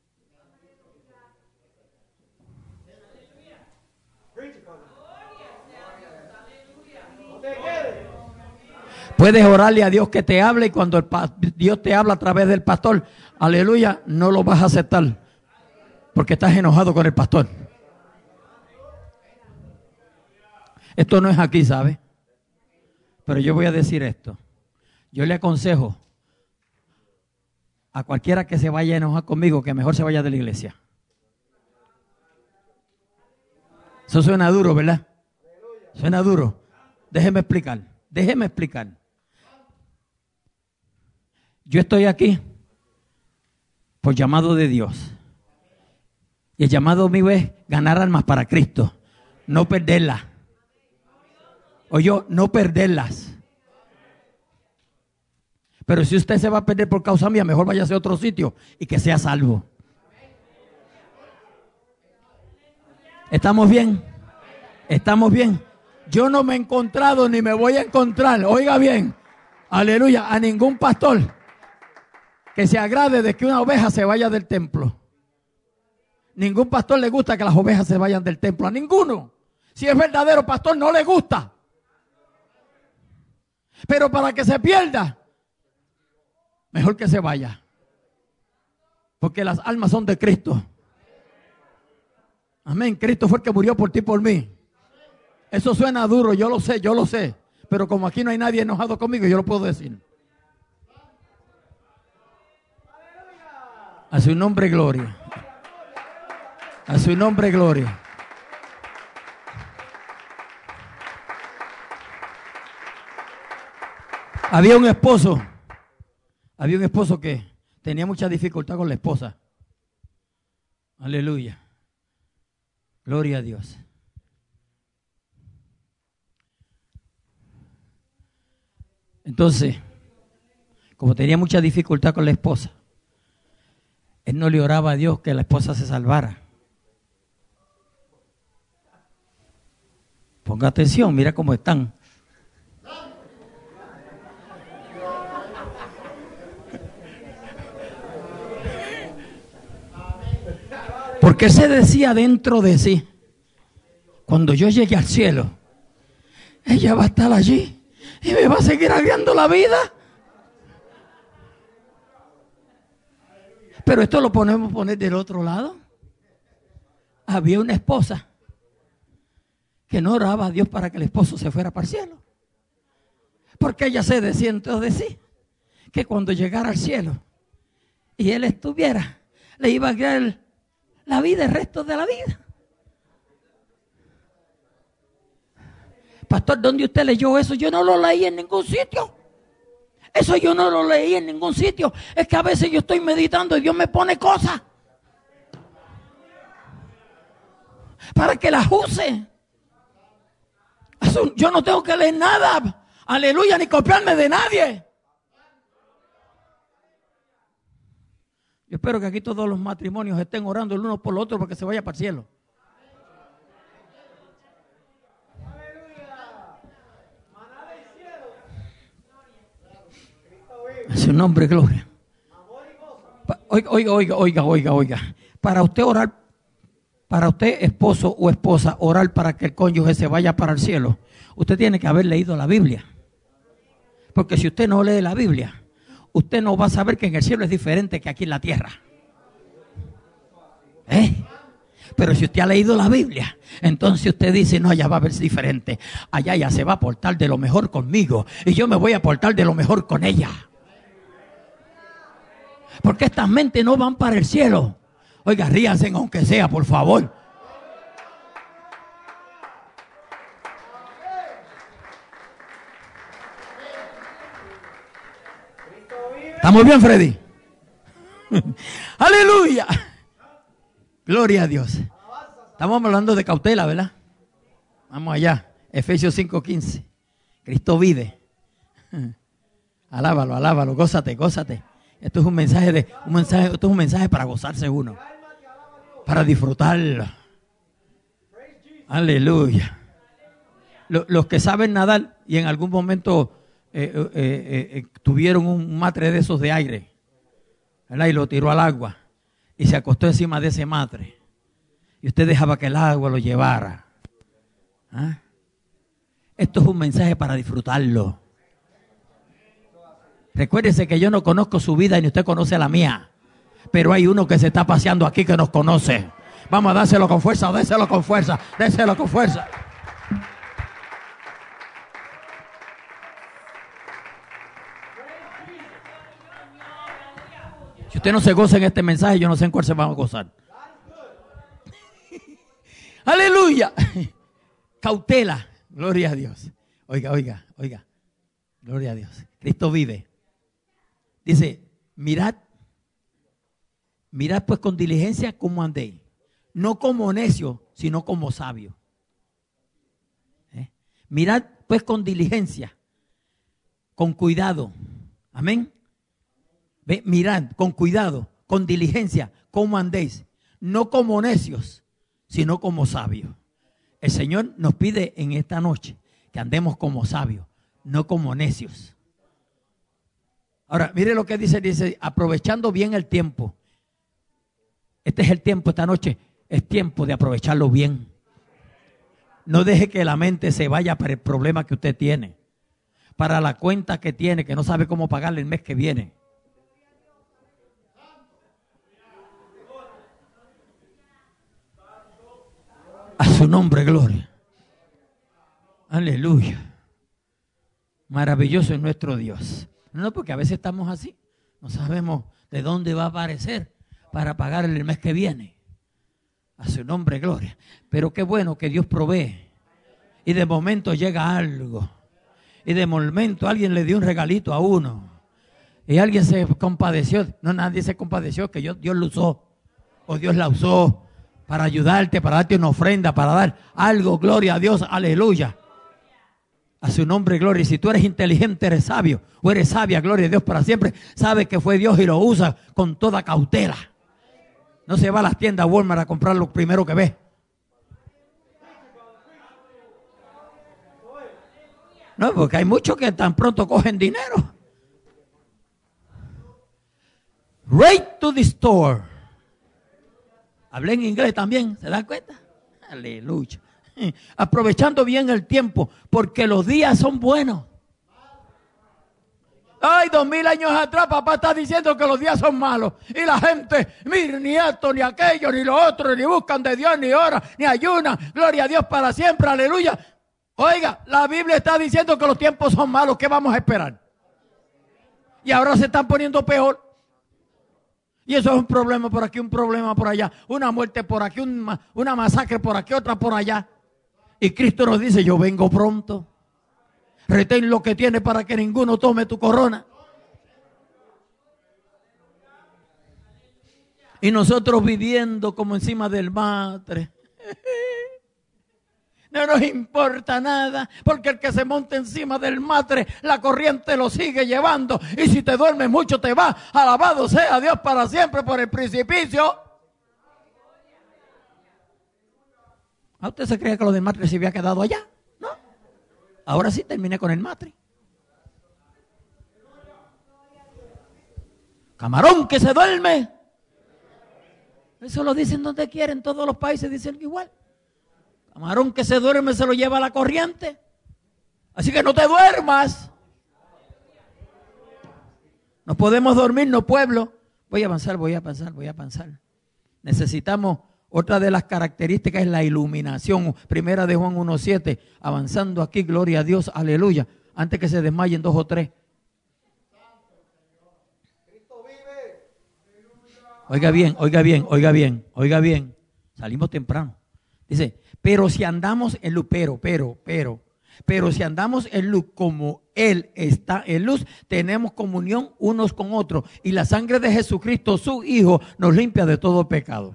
Puedes orarle a Dios que te hable y cuando Dios te habla a través del pastor, aleluya, no lo vas a aceptar porque estás enojado con el pastor. Esto no es aquí, ¿sabe? Pero yo voy a decir esto. Yo le aconsejo a cualquiera que se vaya a enojar conmigo que mejor se vaya de la iglesia. Eso suena duro, ¿verdad? Suena duro. Déjeme explicar. Yo estoy aquí por llamado de Dios. Y el llamado mío es ganar almas para Cristo, no perderlas. No perderlas. Pero si usted se va a perder por causa mía, mejor váyase a otro sitio y que sea salvo. ¿Estamos bien? ¿Estamos bien? Yo no me he encontrado ni me voy a encontrar, oiga bien, aleluya, a ningún pastor que se agrade de que una oveja se vaya del templo. Ningún pastor le gusta que las ovejas se vayan del templo, a ninguno. Si es verdadero pastor, no le gusta. Pero para que se pierda, mejor que se vaya. Porque las almas son de Cristo. Amén. Cristo fue el que murió por ti y por mí. Eso suena duro, yo lo sé. Pero como aquí no hay nadie enojado conmigo, yo lo puedo decir. A su nombre, gloria. A su nombre, gloria. Había un esposo que tenía mucha dificultad con la esposa. Aleluya. Gloria a Dios. Entonces, como tenía mucha dificultad con la esposa, él no le oraba a Dios que la esposa se salvara. Ponga atención, mira cómo están. Porque se decía dentro de sí, cuando yo llegue al cielo, ella va a estar allí y me va a seguir agregando la vida. Pero esto lo podemos poner del otro lado. Había una esposa que no oraba a Dios para que el esposo se fuera para el cielo. Porque ella se decía dentro de sí que cuando llegara al cielo y él estuviera, le iba a agregar la vida, el resto de la vida. Pastor, ¿dónde usted leyó eso? Yo no lo leí en ningún sitio. Eso yo no lo leí en ningún sitio. Es que a veces yo estoy meditando y Dios me pone cosas para que las use. Yo no tengo que leer nada, aleluya, ni copiarme de nadie. Yo espero que aquí todos los matrimonios estén orando el uno por el otro para que se vaya para el cielo. A su nombre, gloria. Oiga. Para usted orar, para usted, esposo o esposa, orar para que el cónyuge se vaya para el cielo, usted tiene que haber leído la Biblia. Porque si usted no lee la Biblia, usted no va a saber que en el cielo es diferente que aquí en la tierra. Pero si usted ha leído la Biblia, entonces usted dice, no, allá va a ver diferente. Allá ya se va a portar de lo mejor conmigo y yo me voy a portar de lo mejor con ella. Porque estas mentes no van para el cielo. Oiga, ríanse aunque sea, por favor. ¿Estamos bien, Freddy? Aleluya. Gloria a Dios. Estamos hablando de cautela, ¿verdad? Vamos allá. Efesios 5:15. Cristo vive. Alábalo, gózate. Esto es un mensaje para gozarse uno. Para disfrutarlo. Aleluya. Los que saben nadar y en algún momento tuvieron un matre de esos de aire, ¿verdad? Y lo tiró al agua y se acostó encima de ese matre y usted dejaba que el agua lo llevara. ¿Ah? Esto es un mensaje para disfrutarlo. Recuérdese que yo no conozco su vida ni usted conoce la mía, pero hay uno que se está paseando aquí que nos conoce. Vamos a dárselo con fuerza, déselo con fuerza. Si usted no se goza en este mensaje, yo no sé en cuál se va a gozar. Aleluya. Cautela. Gloria a Dios. Oiga. Gloria a Dios. Cristo vive. Dice, mirad pues con diligencia cómo andéis. No como necios, sino como sabios. Mirad pues con diligencia, con cuidado. Amén. Mirad con cuidado, con diligencia, cómo andéis. No como necios, sino como sabios. El Señor nos pide en esta noche que andemos como sabios, no como necios. Ahora, mire lo que dice, aprovechando bien el tiempo. Este es el tiempo, esta noche es tiempo de aprovecharlo bien. No deje que la mente se vaya para el problema que usted tiene, para la cuenta que tiene, que no sabe cómo pagarle el mes que viene. A su nombre, gloria. Aleluya. Maravilloso es nuestro Dios. No, porque a veces estamos así. No sabemos de dónde va a aparecer para pagarle el mes que viene. A su nombre, gloria. Pero qué bueno que Dios provee. Y de momento llega algo. Y de momento alguien le dio un regalito a uno. Y alguien se compadeció. No, nadie se compadeció, que Dios lo usó. O Dios la usó para ayudarte, para darte una ofrenda, para dar algo. Gloria a Dios, aleluya. A su nombre, gloria. Y si tú eres inteligente, eres sabio, o eres sabia, gloria a Dios para siempre, sabe que fue Dios y lo usa con toda cautela. No se va a las tiendas Walmart a comprar lo primero que ve. No, porque hay muchos que tan pronto cogen dinero. Right to the store. Hablé en inglés también, ¿se dan cuenta? Aleluya. Aprovechando bien el tiempo, porque los días son buenos. Ay, 2000 años atrás papá está diciendo que los días son malos. Y la gente, mire, ni esto, ni aquello, ni lo otro, ni buscan de Dios, ni oran, ni ayunan. Gloria a Dios para siempre, aleluya. Oiga, la Biblia está diciendo que los tiempos son malos. ¿Qué vamos a esperar? Y ahora se están poniendo peor. Y eso es un problema por aquí, un problema por allá. Una muerte por aquí, una masacre por aquí, otra por allá. Y Cristo nos dice, yo vengo pronto. Retén lo que tiene para que ninguno tome tu corona. Y nosotros viviendo como encima del matre. No nos importa nada, porque el que se monte encima del matre, la corriente lo sigue llevando. Y si te duermes mucho te va. Alabado sea Dios para siempre por el precipicio. ¿A usted se cree que lo del matre se había quedado allá? No. Ahora sí terminé con el matre. Camarón que se duerme. Eso lo dicen donde quieren, todos los países dicen igual. Camarón que se duerme se lo lleva a la corriente. Así que no te duermas. No podemos dormirnos, pueblo. Voy a avanzar. Necesitamos, otra de las características es la iluminación. Primera de Juan 1:7. Avanzando aquí, gloria a Dios, aleluya. Antes que se desmayen 2 o 3. Oiga bien. Salimos temprano. Dice, pero si andamos en luz, pero si andamos en luz como Él está en luz, tenemos comunión unos con otros. Y la sangre de Jesucristo, su Hijo, nos limpia de todo pecado.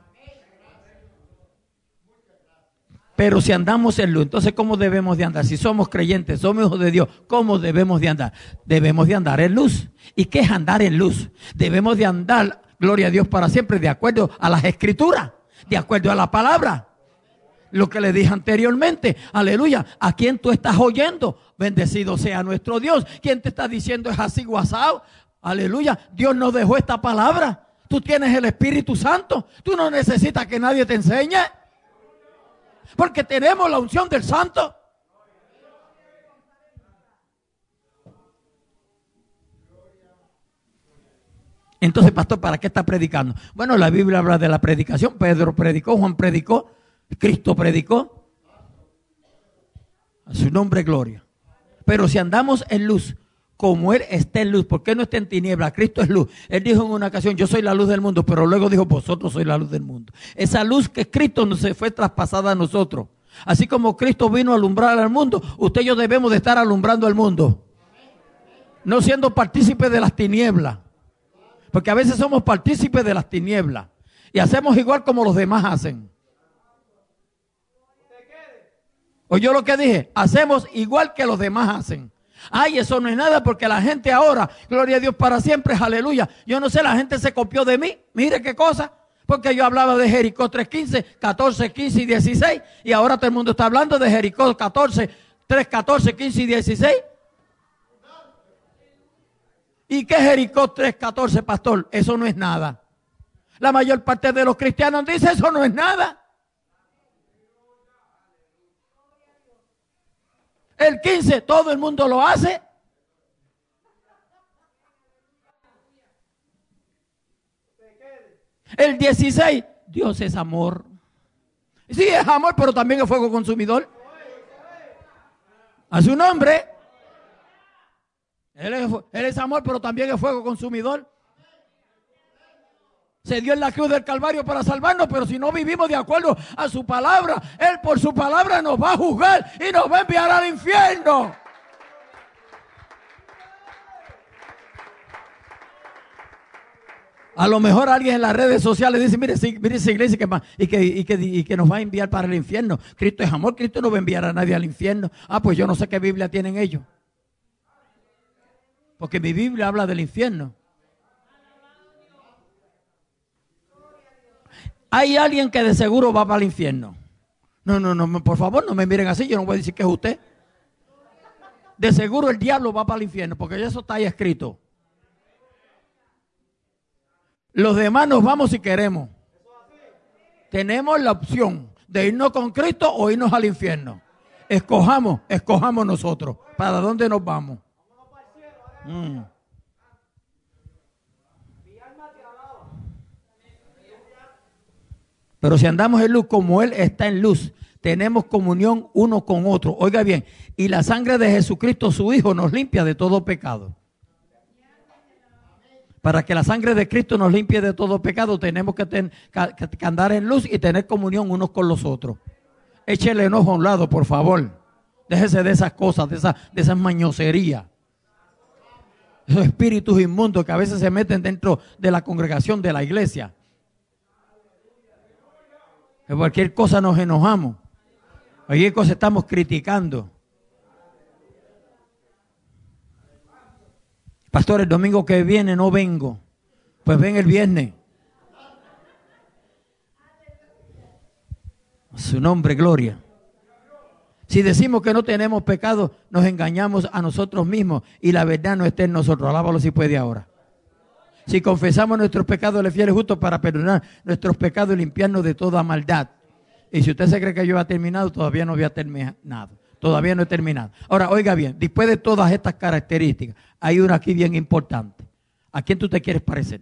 Pero si andamos en luz, entonces ¿cómo debemos de andar? Si somos creyentes, somos hijos de Dios, ¿cómo debemos de andar? Debemos de andar en luz. ¿Y qué es andar en luz? Debemos de andar, gloria a Dios para siempre, de acuerdo a las Escrituras, de acuerdo a la palabra. Lo que le dije anteriormente, aleluya, ¿a quién tú estás oyendo? Bendecido sea nuestro Dios. ¿Quién te está diciendo es así, WhatsApp? Aleluya, Dios nos dejó esta palabra. Tú tienes el Espíritu Santo. Tú no necesitas que nadie te enseñe. Porque tenemos la unción del Santo. Entonces, pastor, ¿para qué está predicando? Bueno, la Biblia habla de la predicación. Pedro predicó, Juan predicó, Cristo predicó. A su nombre, gloria. Pero si andamos en luz, como Él está en luz, ¿por qué no está en tiniebla? Cristo es luz. Él dijo en una ocasión, yo soy la luz del mundo, pero luego dijo, vosotros sois la luz del mundo. Esa luz que Cristo nos fue traspasada a nosotros. Así como Cristo vino a alumbrar al mundo, usted y yo debemos de estar alumbrando al mundo. No siendo partícipes de las tinieblas. Porque a veces somos partícipes de las tinieblas. Y hacemos igual como los demás hacen. ¿Oyó lo que dije? Hacemos igual que los demás hacen. Ay, eso no es nada porque la gente ahora, gloria a Dios para siempre, aleluya. Yo no sé, la gente se copió de mí. Mire qué cosa. Porque yo hablaba de Jericó 3:15, 14, 15 y 16. Y ahora todo el mundo está hablando de Jericó 14, 3, 14, 15 y 16. ¿Y qué es Jericó 3, 14, pastor? Eso no es nada. La mayor parte de los cristianos dice eso no es nada. El 15, todo el mundo lo hace. El 16, Dios es amor. Sí, es amor, pero también es fuego consumidor. A su nombre. Él es amor, pero también es fuego consumidor. Se dio en la cruz del Calvario para salvarnos, pero si no vivimos de acuerdo a su palabra, Él por su palabra nos va a juzgar y nos va a enviar al infierno. A lo mejor alguien en las redes sociales dice, mire esa iglesia que nos va a enviar para el infierno. Cristo es amor, Cristo no va a enviar a nadie al infierno. Ah, pues yo no sé qué Biblia tienen ellos. Porque mi Biblia habla del infierno. Hay alguien que de seguro va para el infierno. No, por favor, no me miren así, yo no voy a decir que es usted. de seguro el diablo va para el infierno, porque eso está ahí escrito. Los demás nos vamos si queremos. Tenemos la opción de irnos con Cristo o irnos al infierno. Escojamos nosotros. ¿Para dónde nos vamos? Pero si andamos en luz como Él está en luz, tenemos comunión uno con otro. Oiga bien, y la sangre de Jesucristo, su Hijo, nos limpia de todo pecado. Para que la sangre de Cristo nos limpie de todo pecado, tenemos que andar en luz y tener comunión unos con los otros. Échele enojo a un lado, por favor. Déjese de esas cosas, de esas mañoserías. Esos espíritus inmundos que a veces se meten dentro de la congregación de la iglesia. De cualquier cosa nos enojamos. Cualquier cosa estamos criticando. Pastor, el domingo que viene no vengo. Pues ven el viernes. A su nombre, gloria. Si decimos que no tenemos pecado, nos engañamos a nosotros mismos y la verdad no está en nosotros. Alábalo si puede ahora. Si confesamos nuestros pecados, Él es fiel y justo para perdonar nuestros pecados y limpiarnos de toda maldad. Y si usted se cree que yo he terminado, todavía no había terminado. Todavía no he terminado. Ahora, oiga bien, después de todas estas características, hay una aquí bien importante. ¿A quién tú te quieres parecer?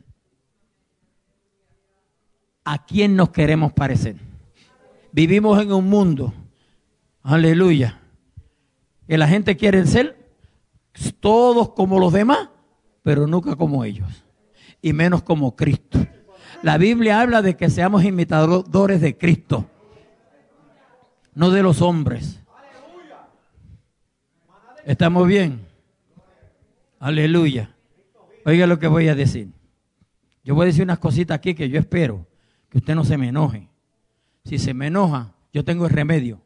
¿A quién nos queremos parecer? Vivimos en un mundo, aleluya, que la gente quiere ser todos como los demás, pero nunca como ellos. Y menos como Cristo. La Biblia habla de que seamos imitadores de Cristo, no de los hombres. ¿Estamos bien? Aleluya. Oiga lo que voy a decir. Yo voy a decir unas cositas aquí que yo espero que usted no se me enoje. Si se me enoja, yo tengo el remedio.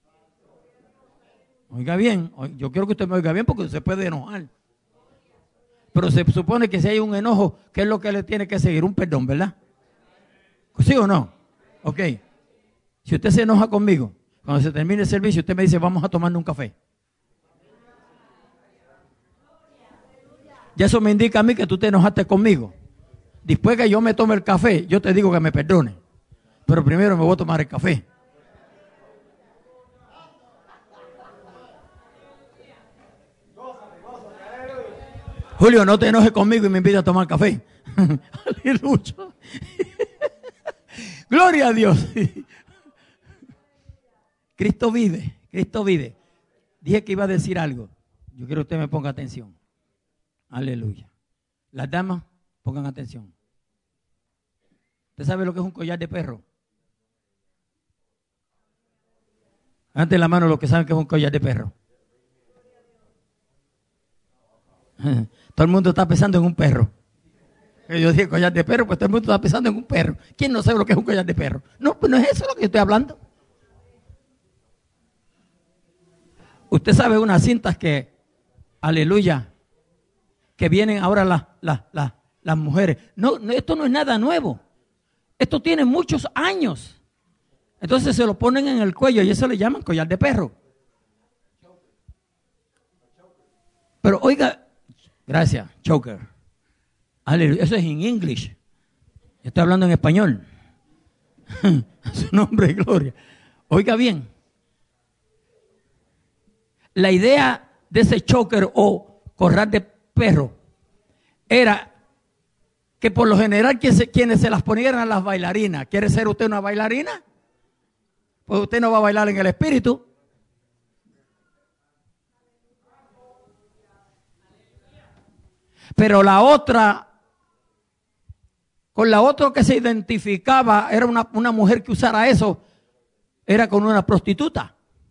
Oiga bien, yo quiero que usted me oiga bien porque se puede enojar. Pero se supone que si hay un enojo, ¿qué es lo que le tiene que seguir? Un perdón, ¿verdad? ¿Sí o no? Ok. Si usted se enoja conmigo, cuando se termine el servicio, usted me dice, vamos a tomarnos un café. Ya eso me indica a mí que tú te enojaste conmigo. Después que yo me tome el café, yo te digo que me perdone. Pero primero me voy a tomar el café. Julio, no te enojes conmigo y me invita a tomar café. Aleluya. Gloria a Dios. Cristo vive, Cristo vive. Dije que iba a decir algo. Yo quiero que usted me ponga atención. Aleluya. Las damas, pongan atención. ¿Usted sabe lo que es un collar de perro? Levanten la mano los que saben que es un collar de perro. Todo el mundo está pensando en un perro. Yo dije collar de perro, pues todo el mundo está pensando en un perro. ¿Quién no sabe lo que es un collar de perro? No, pues no es eso lo que yo estoy hablando. Usted sabe unas cintas que, aleluya, que vienen ahora las mujeres. No, esto no es nada nuevo. Esto tiene muchos años. Entonces se lo ponen en el cuello y eso le llaman collar de perro. Pero oiga, gracias, choker. Aleluya, eso es en inglés. Yo estoy hablando en español. Su nombre es gloria. Oiga bien. La idea de ese choker o corral de perro era que por lo general quienes se las ponían eran las bailarinas. ¿Quiere ser usted una bailarina? Pues usted no va a bailar en el espíritu. Pero la otra, con la otra que se identificaba, era una mujer que usara eso, era con una prostituta.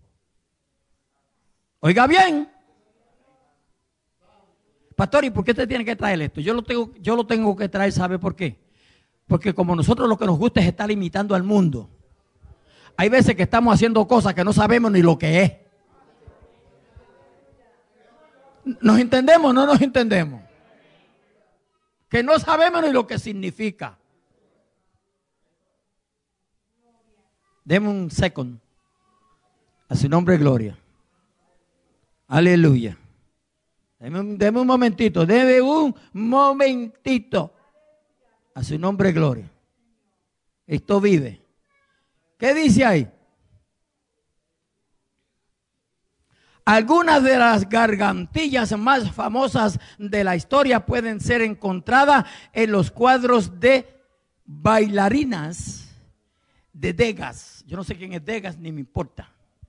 Oiga bien. Pastor, ¿y por qué usted tiene que traer esto? Yo lo tengo que traer, ¿sabe por qué? Porque como nosotros lo que nos gusta es estar imitando al mundo. Hay veces que estamos haciendo cosas que no sabemos ni lo que es. ¿Nos entendemos o no nos entendemos? Que no sabemos ni lo que significa. Deme un second. A su nombre, gloria. Aleluya. Deme un momentito, deme un momentito. A su nombre, gloria. Cristo vive. ¿Qué dice ahí? Algunas de las gargantillas más famosas de la historia pueden ser encontradas en los cuadros de bailarinas de Degas. Yo no sé quién es Degas, ni me importa.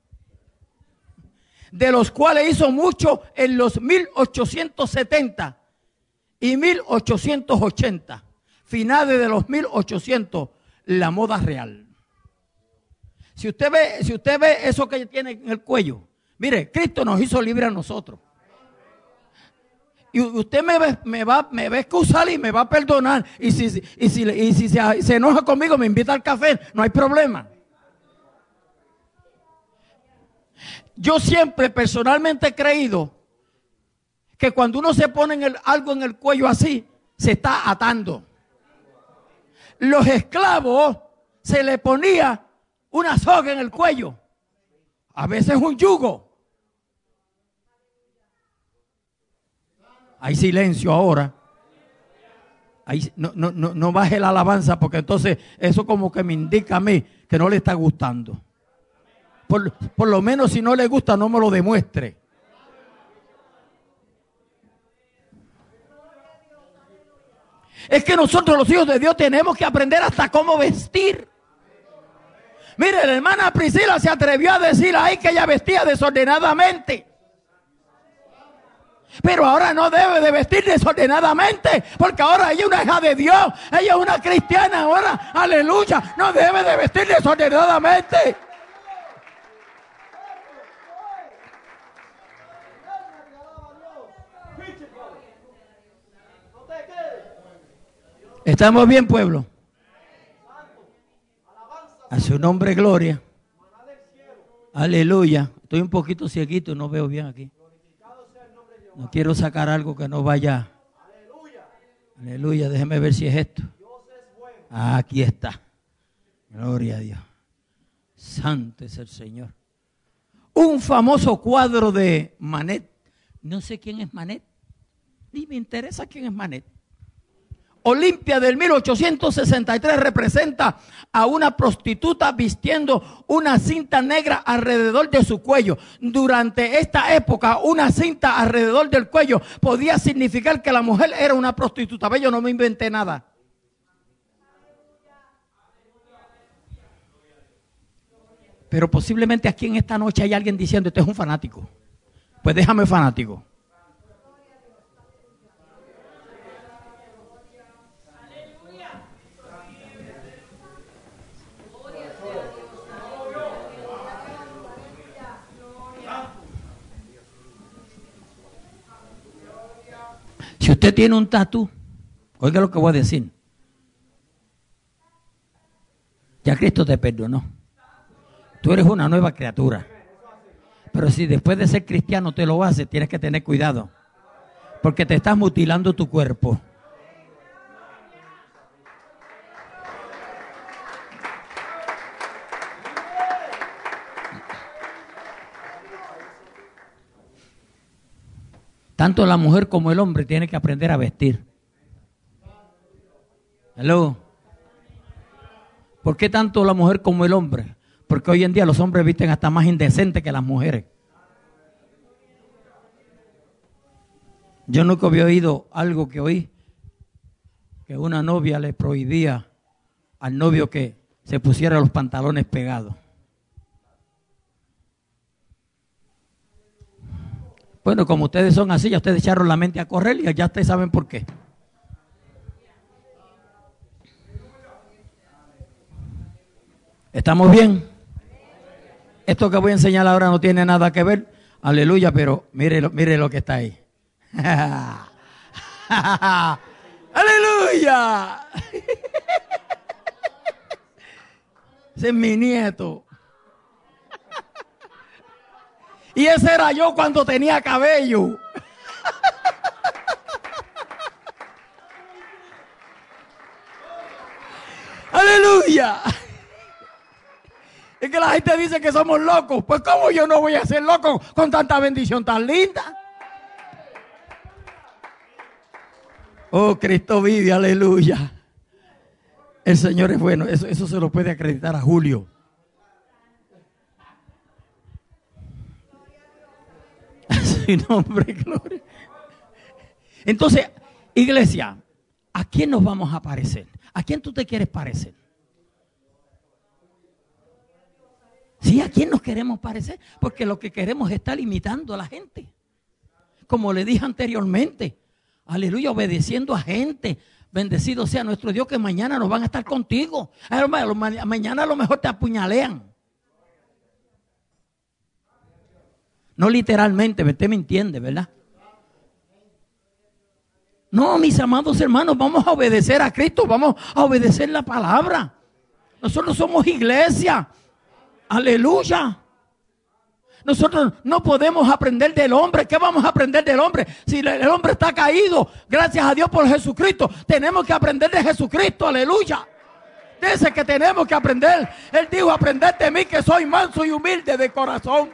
De los cuales hizo mucho en los 1870 y 1880. Finales de los 1800, la moda real. Si usted ve eso que tiene en el cuello, mire, Cristo nos hizo libre a nosotros. Y usted me va a excusar y me va a perdonar. Y si se enoja conmigo, me invita al café, no hay problema. Yo siempre personalmente he creído que cuando uno se pone algo en el cuello así, se está atando. Los esclavos se le ponía una soga en el cuello, a veces un yugo. Hay silencio ahora. Ahí, no baje la alabanza, porque entonces eso como que me indica a mí que no le está gustando. Por lo menos si no le gusta, no me lo demuestre. Es que nosotros los hijos de Dios tenemos que aprender hasta cómo vestir. Mire, la hermana Priscila se atrevió a decir ahí que ella vestía desordenadamente. Pero ahora no debe de vestir desordenadamente, porque ahora ella es una hija de Dios, ella es una cristiana ahora, aleluya, no debe de vestir desordenadamente. ¿Estamos bien, pueblo? A su nombre, gloria. Aleluya. Estoy un poquito cieguito, no veo bien aquí. No quiero sacar algo que no vaya. Aleluya, déjeme ver si es esto. Aquí está. Gloria a Dios. Santo es el Señor. Un famoso cuadro de Manet. No sé quién es Manet. Ni me interesa quién es Manet. Olimpia del 1863 representa a una prostituta vistiendo una cinta negra alrededor de su cuello. Durante esta época, una cinta alrededor del cuello podía significar que la mujer era una prostituta. Ve, yo no me inventé nada. Pero posiblemente aquí en esta noche hay alguien diciendo, este es un fanático. Pues déjame fanático. Si usted tiene un tatú, oiga lo que voy a decir. Ya Cristo te perdonó. Tú eres una nueva criatura. Pero si después de ser cristiano te lo haces, tienes que tener cuidado. Porque te estás mutilando tu cuerpo. Tanto la mujer como el hombre tienen que aprender a vestir. Hello. ¿Por qué tanto la mujer como el hombre? Porque hoy en día los hombres visten hasta más indecentes que las mujeres. Yo nunca había oído algo que oí, que una novia le prohibía al novio que se pusiera los pantalones pegados. Bueno, como ustedes son así, ya ustedes echaron la mente a correr y ya ustedes saben por qué. ¿Estamos bien? Esto que voy a enseñar ahora no tiene nada que ver. Aleluya, pero mire lo que está ahí. ¡Aleluya! Ese es mi nieto. Y ese era yo cuando tenía cabello. ¡Aleluya! Es que la gente dice que somos locos. Pues ¿cómo yo no voy a ser loco con tanta bendición tan linda? Oh, Cristo vive, aleluya. El Señor es bueno. Eso se lo puede acreditar a Julio. A su nombre, gloria. Entonces, iglesia, ¿a quién nos vamos a parecer? ¿A quién tú te quieres parecer? Sí, ¿a quién nos queremos parecer? Porque lo que queremos es estar imitando a la gente. Como le dije anteriormente, aleluya, obedeciendo a gente. Bendecido sea nuestro Dios, que mañana nos van a estar contigo. Mañana a lo mejor te apuñalean. No literalmente, usted me entiende, ¿verdad? No, mis amados hermanos, vamos a obedecer a Cristo, vamos a obedecer la palabra. Nosotros somos iglesia. Aleluya. Nosotros no podemos aprender del hombre. ¿Qué vamos a aprender del hombre? Si el hombre está caído, gracias a Dios por Jesucristo, tenemos que aprender de Jesucristo. Aleluya. Dice que tenemos que aprender. Él dijo, aprended de mí que soy manso y humilde de corazón.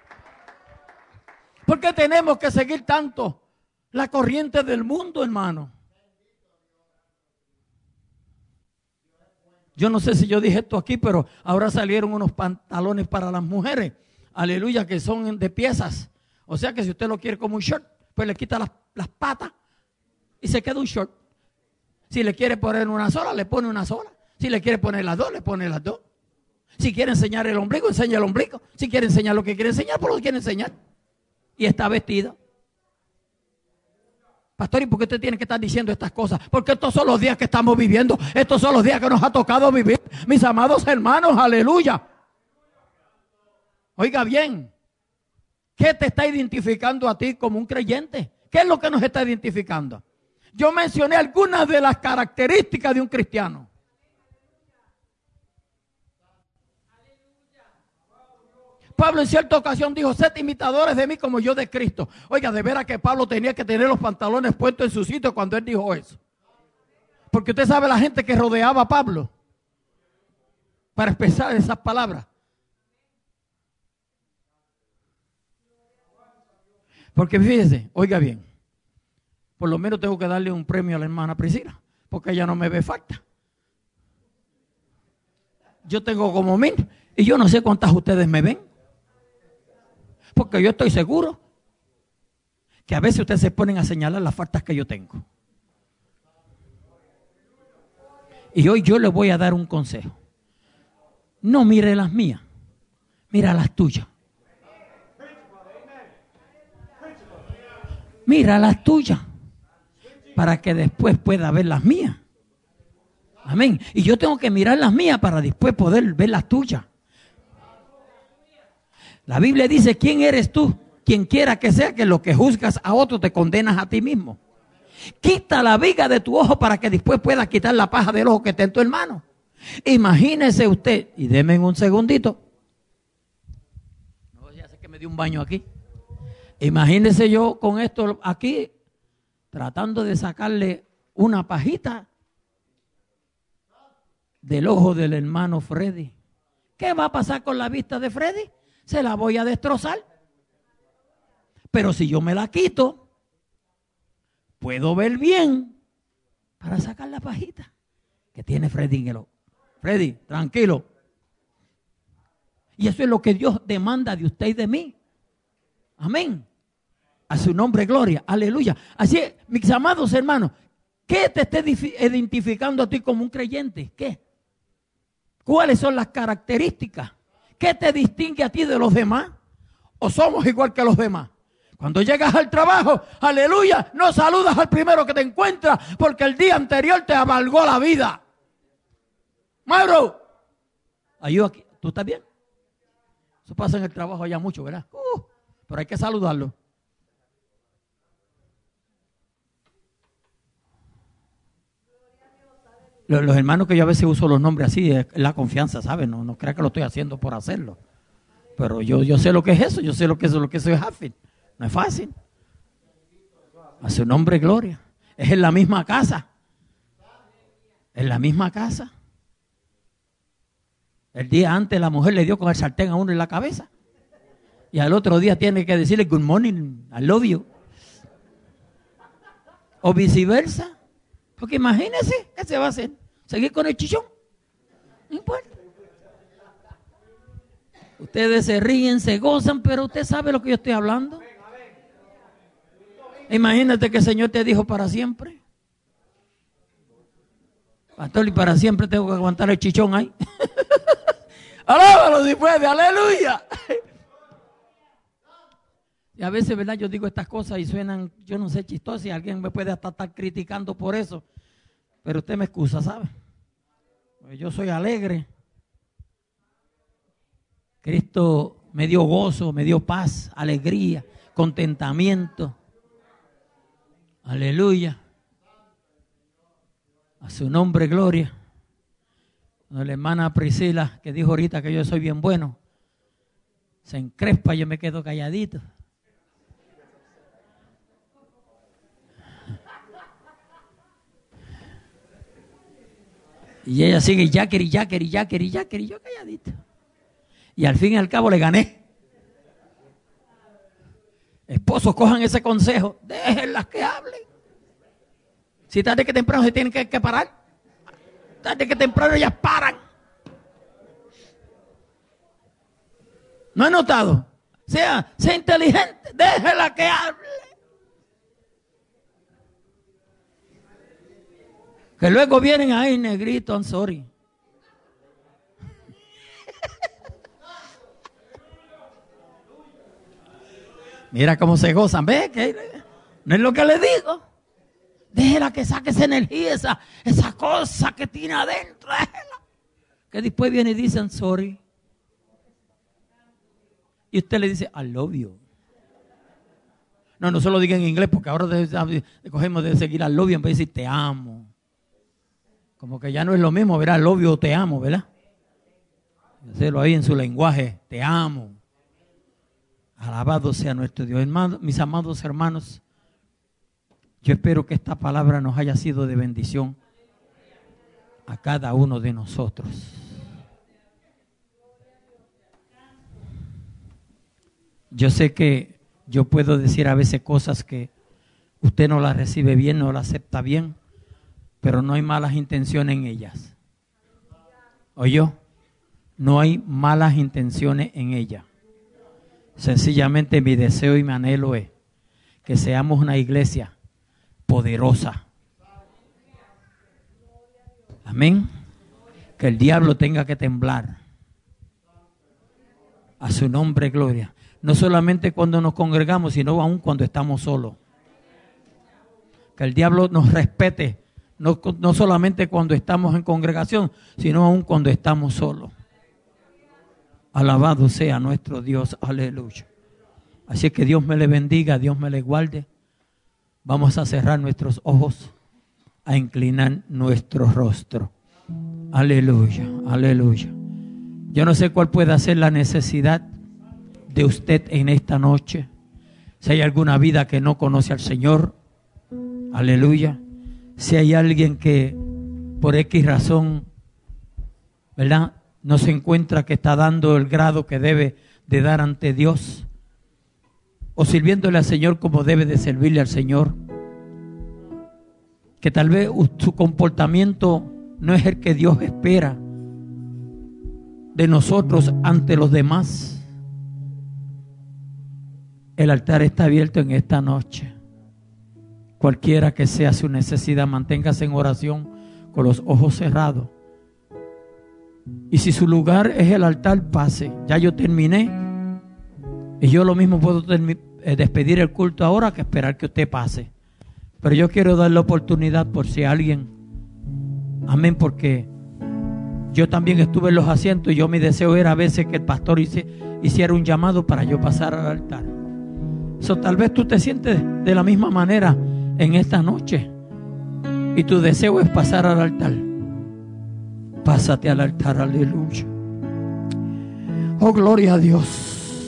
¿Por qué tenemos que seguir tanto la corriente del mundo, hermano? Yo no sé si yo dije esto aquí, pero ahora salieron unos pantalones para las mujeres. Aleluya, que son de piezas. O sea que si usted lo quiere como un short, pues le quita las patas y se queda un short. Si le quiere poner una sola, le pone una sola. Si le quiere poner las dos, le pone las dos. Si quiere enseñar el ombligo, enseña el ombligo. Si quiere enseñar lo que quiere enseñar, pues lo quiere enseñar. Y está vestido. Pastor, ¿y por qué usted tiene que estar diciendo estas cosas? Porque estos son los días que estamos viviendo. Estos son los días que nos ha tocado vivir. Mis amados hermanos, aleluya. Oiga bien, ¿qué te está identificando a ti como un creyente? ¿Qué es lo que nos está identificando? Yo mencioné algunas de las características de un cristiano. Pablo en cierta ocasión dijo, sed imitadores de mí como yo de Cristo. Oiga, de veras que Pablo tenía que tener los pantalones puestos en su sitio cuando él dijo eso. Porque usted sabe la gente que rodeaba a Pablo para expresar esas palabras. Porque fíjese, oiga bien, por lo menos tengo que darle un premio a la hermana Priscila, porque ella no me ve falta. Yo tengo como 1000 y yo no sé cuántas ustedes me ven. Porque yo estoy seguro que a veces ustedes se ponen a señalar las faltas que yo tengo. Y hoy yo les voy a dar un consejo. No mire las mías, mira las tuyas. Mira las tuyas, para que después pueda ver las mías. Amén. Y yo tengo que mirar las mías para después poder ver las tuyas. La Biblia dice, ¿quién eres tú? Quien quiera que sea, que lo que juzgas a otro te condenas a ti mismo. Quita la viga de tu ojo para que después puedas quitar la paja del ojo que está en tu hermano. Imagínese usted, y deme un segundito. No, ya sé que me dio un baño aquí. Imagínese yo con esto aquí, tratando de sacarle una pajita del ojo del hermano Freddy. ¿Qué va a pasar con la vista de Freddy? Se la voy a destrozar. Pero si yo me la quito, puedo ver bien para sacar la pajita que tiene Freddy en el ojo. Freddy, tranquilo. Y eso es lo que Dios demanda de usted y de mí. Amén. A su nombre, gloria. Aleluya. Así es, mis amados hermanos, ¿qué te está identificando a ti como un creyente? ¿Qué? ¿Cuáles son las características? ¿Qué te distingue a ti de los demás? ¿O somos igual que los demás? Cuando llegas al trabajo, aleluya, no saludas al primero que te encuentra porque el día anterior te amargó la vida. Mauro, aquí. ¿Tú estás bien? Eso pasa en el trabajo allá mucho, ¿verdad? Pero hay que saludarlo. Los hermanos que yo a veces uso los nombres así, es la confianza, ¿saben? No crea que lo estoy haciendo por hacerlo. Pero yo sé lo que es eso, yo sé lo que es soy Hatfield. No es fácil. A su nombre, gloria. Es en la misma casa. En la misma casa. El día antes la mujer le dio con el sartén a uno en la cabeza. Y al otro día tiene que decirle good morning, I love you. O viceversa. Porque imagínese, ¿qué se va a hacer? ¿Seguir con el chichón? No importa. Ustedes se ríen, se gozan, pero usted sabe lo que yo estoy hablando. Imagínate que el Señor te dijo para siempre. Pastor, y para siempre tengo que aguantar el chichón ahí. Alábalo si puede, aleluya. Y a veces, ¿verdad? Yo digo estas cosas y suenan, yo no sé, chistosas, y alguien me puede hasta estar criticando por eso. Pero usted me excusa, ¿sabe? Porque yo soy alegre. Cristo me dio gozo, me dio paz, alegría, contentamiento. Aleluya. A su nombre, gloria. Cuando la hermana Priscila, que dijo ahorita que yo soy bien bueno, se encrespa, yo me quedo calladito. Y ella sigue, y yo calladito. Y al fin y al cabo le gané. Esposos, cojan ese consejo, déjenlas que hablen. Si tarde que temprano se tienen que parar, tarde que temprano ellas paran. ¿No he notado? Sea inteligente, déjela que hable. Que luego vienen ahí, negrito, I'm sorry. Mira cómo se gozan, ¿ve? Que no es lo que le digo. Déjela que saque esa energía, esa cosa que tiene adentro, déjela. Que después viene y dice, I'm sorry. Y usted le dice, I love you. No se lo diga en inglés, porque ahora cogemos de seguir I love you en vez de decir te amo. Como que ya no es lo mismo, ¿verdad? I love you o te amo, ¿verdad? Hacerlo ahí en su lenguaje, te amo. Alabado sea nuestro Dios. Hermano, mis amados hermanos, yo espero que esta palabra nos haya sido de bendición a cada uno de nosotros. Yo sé que yo puedo decir a veces cosas que usted no las recibe bien, no las acepta bien, pero no hay malas intenciones en ellas. ¿Oyó? No hay malas intenciones en ellas. Sencillamente mi deseo y mi anhelo es que seamos una iglesia poderosa. Amén. Que el diablo tenga que temblar. A su nombre, gloria. No solamente cuando nos congregamos, sino aún cuando estamos solos. Que el diablo nos respete, no solamente cuando estamos en congregación, sino aún cuando estamos solos. Alabado sea nuestro Dios, aleluya. Así que Dios me le bendiga, Dios me le guarde. Vamos a cerrar nuestros ojos, a inclinar nuestro rostro. Aleluya, aleluya. Yo no sé cuál pueda ser la necesidad de usted en esta noche. Si hay alguna vida que no conoce al Señor, aleluya. Si hay alguien que por X razón, ¿verdad?, no se encuentra que está dando el grado que debe de dar ante Dios, o sirviéndole al Señor como debe de servirle al Señor, que tal vez su comportamiento no es el que Dios espera de nosotros ante los demás. El altar está abierto en esta noche. Cualquiera que sea su necesidad, manténgase en oración con los ojos cerrados. Y si su lugar es el altar, pase. Ya yo terminé. Y yo lo mismo puedo despedir el culto ahora que esperar que usted pase. Pero yo quiero dar la oportunidad por si alguien, amén, porque yo también estuve en los asientos y yo mi deseo era a veces que el pastor hiciera un llamado para yo pasar al altar. Tal vez tú te sientes de la misma manera en esta noche y tu deseo es pasar al altar. Pásate al altar, aleluya. Oh, gloria a Dios.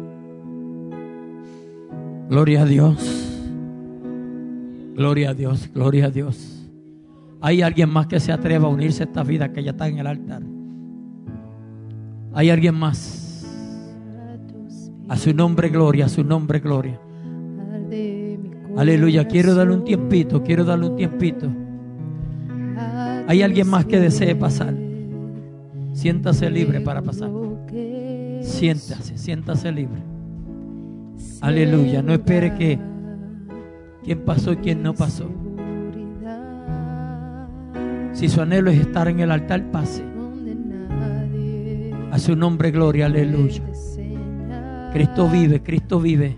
Gloria a Dios. Gloria a Dios, gloria a Dios. ¿Hay alguien más que se atreva a unirse a esta vida que ya está en el altar? ¿Hay alguien más? A su nombre, gloria, a su nombre, gloria. Aleluya, quiero darle un tiempito, ¿Hay alguien más que desee pasar? Siéntase libre para pasar. Siéntase libre. Aleluya. No espere que quién pasó y quién no pasó. Si su anhelo es estar en el altar, pase. A su nombre, gloria, aleluya. Cristo vive, Cristo vive.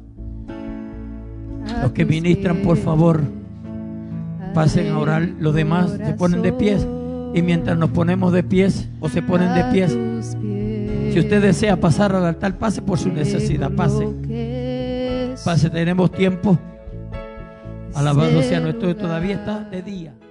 Los que ministran, por favor, pasen a orar. Los demás se ponen de pies. Y mientras nos ponemos de pies o se ponen de pies, si usted desea pasar al altar, pase por su necesidad, pase, tenemos tiempo. Alabado sea nuestro Dios, todavía está de día.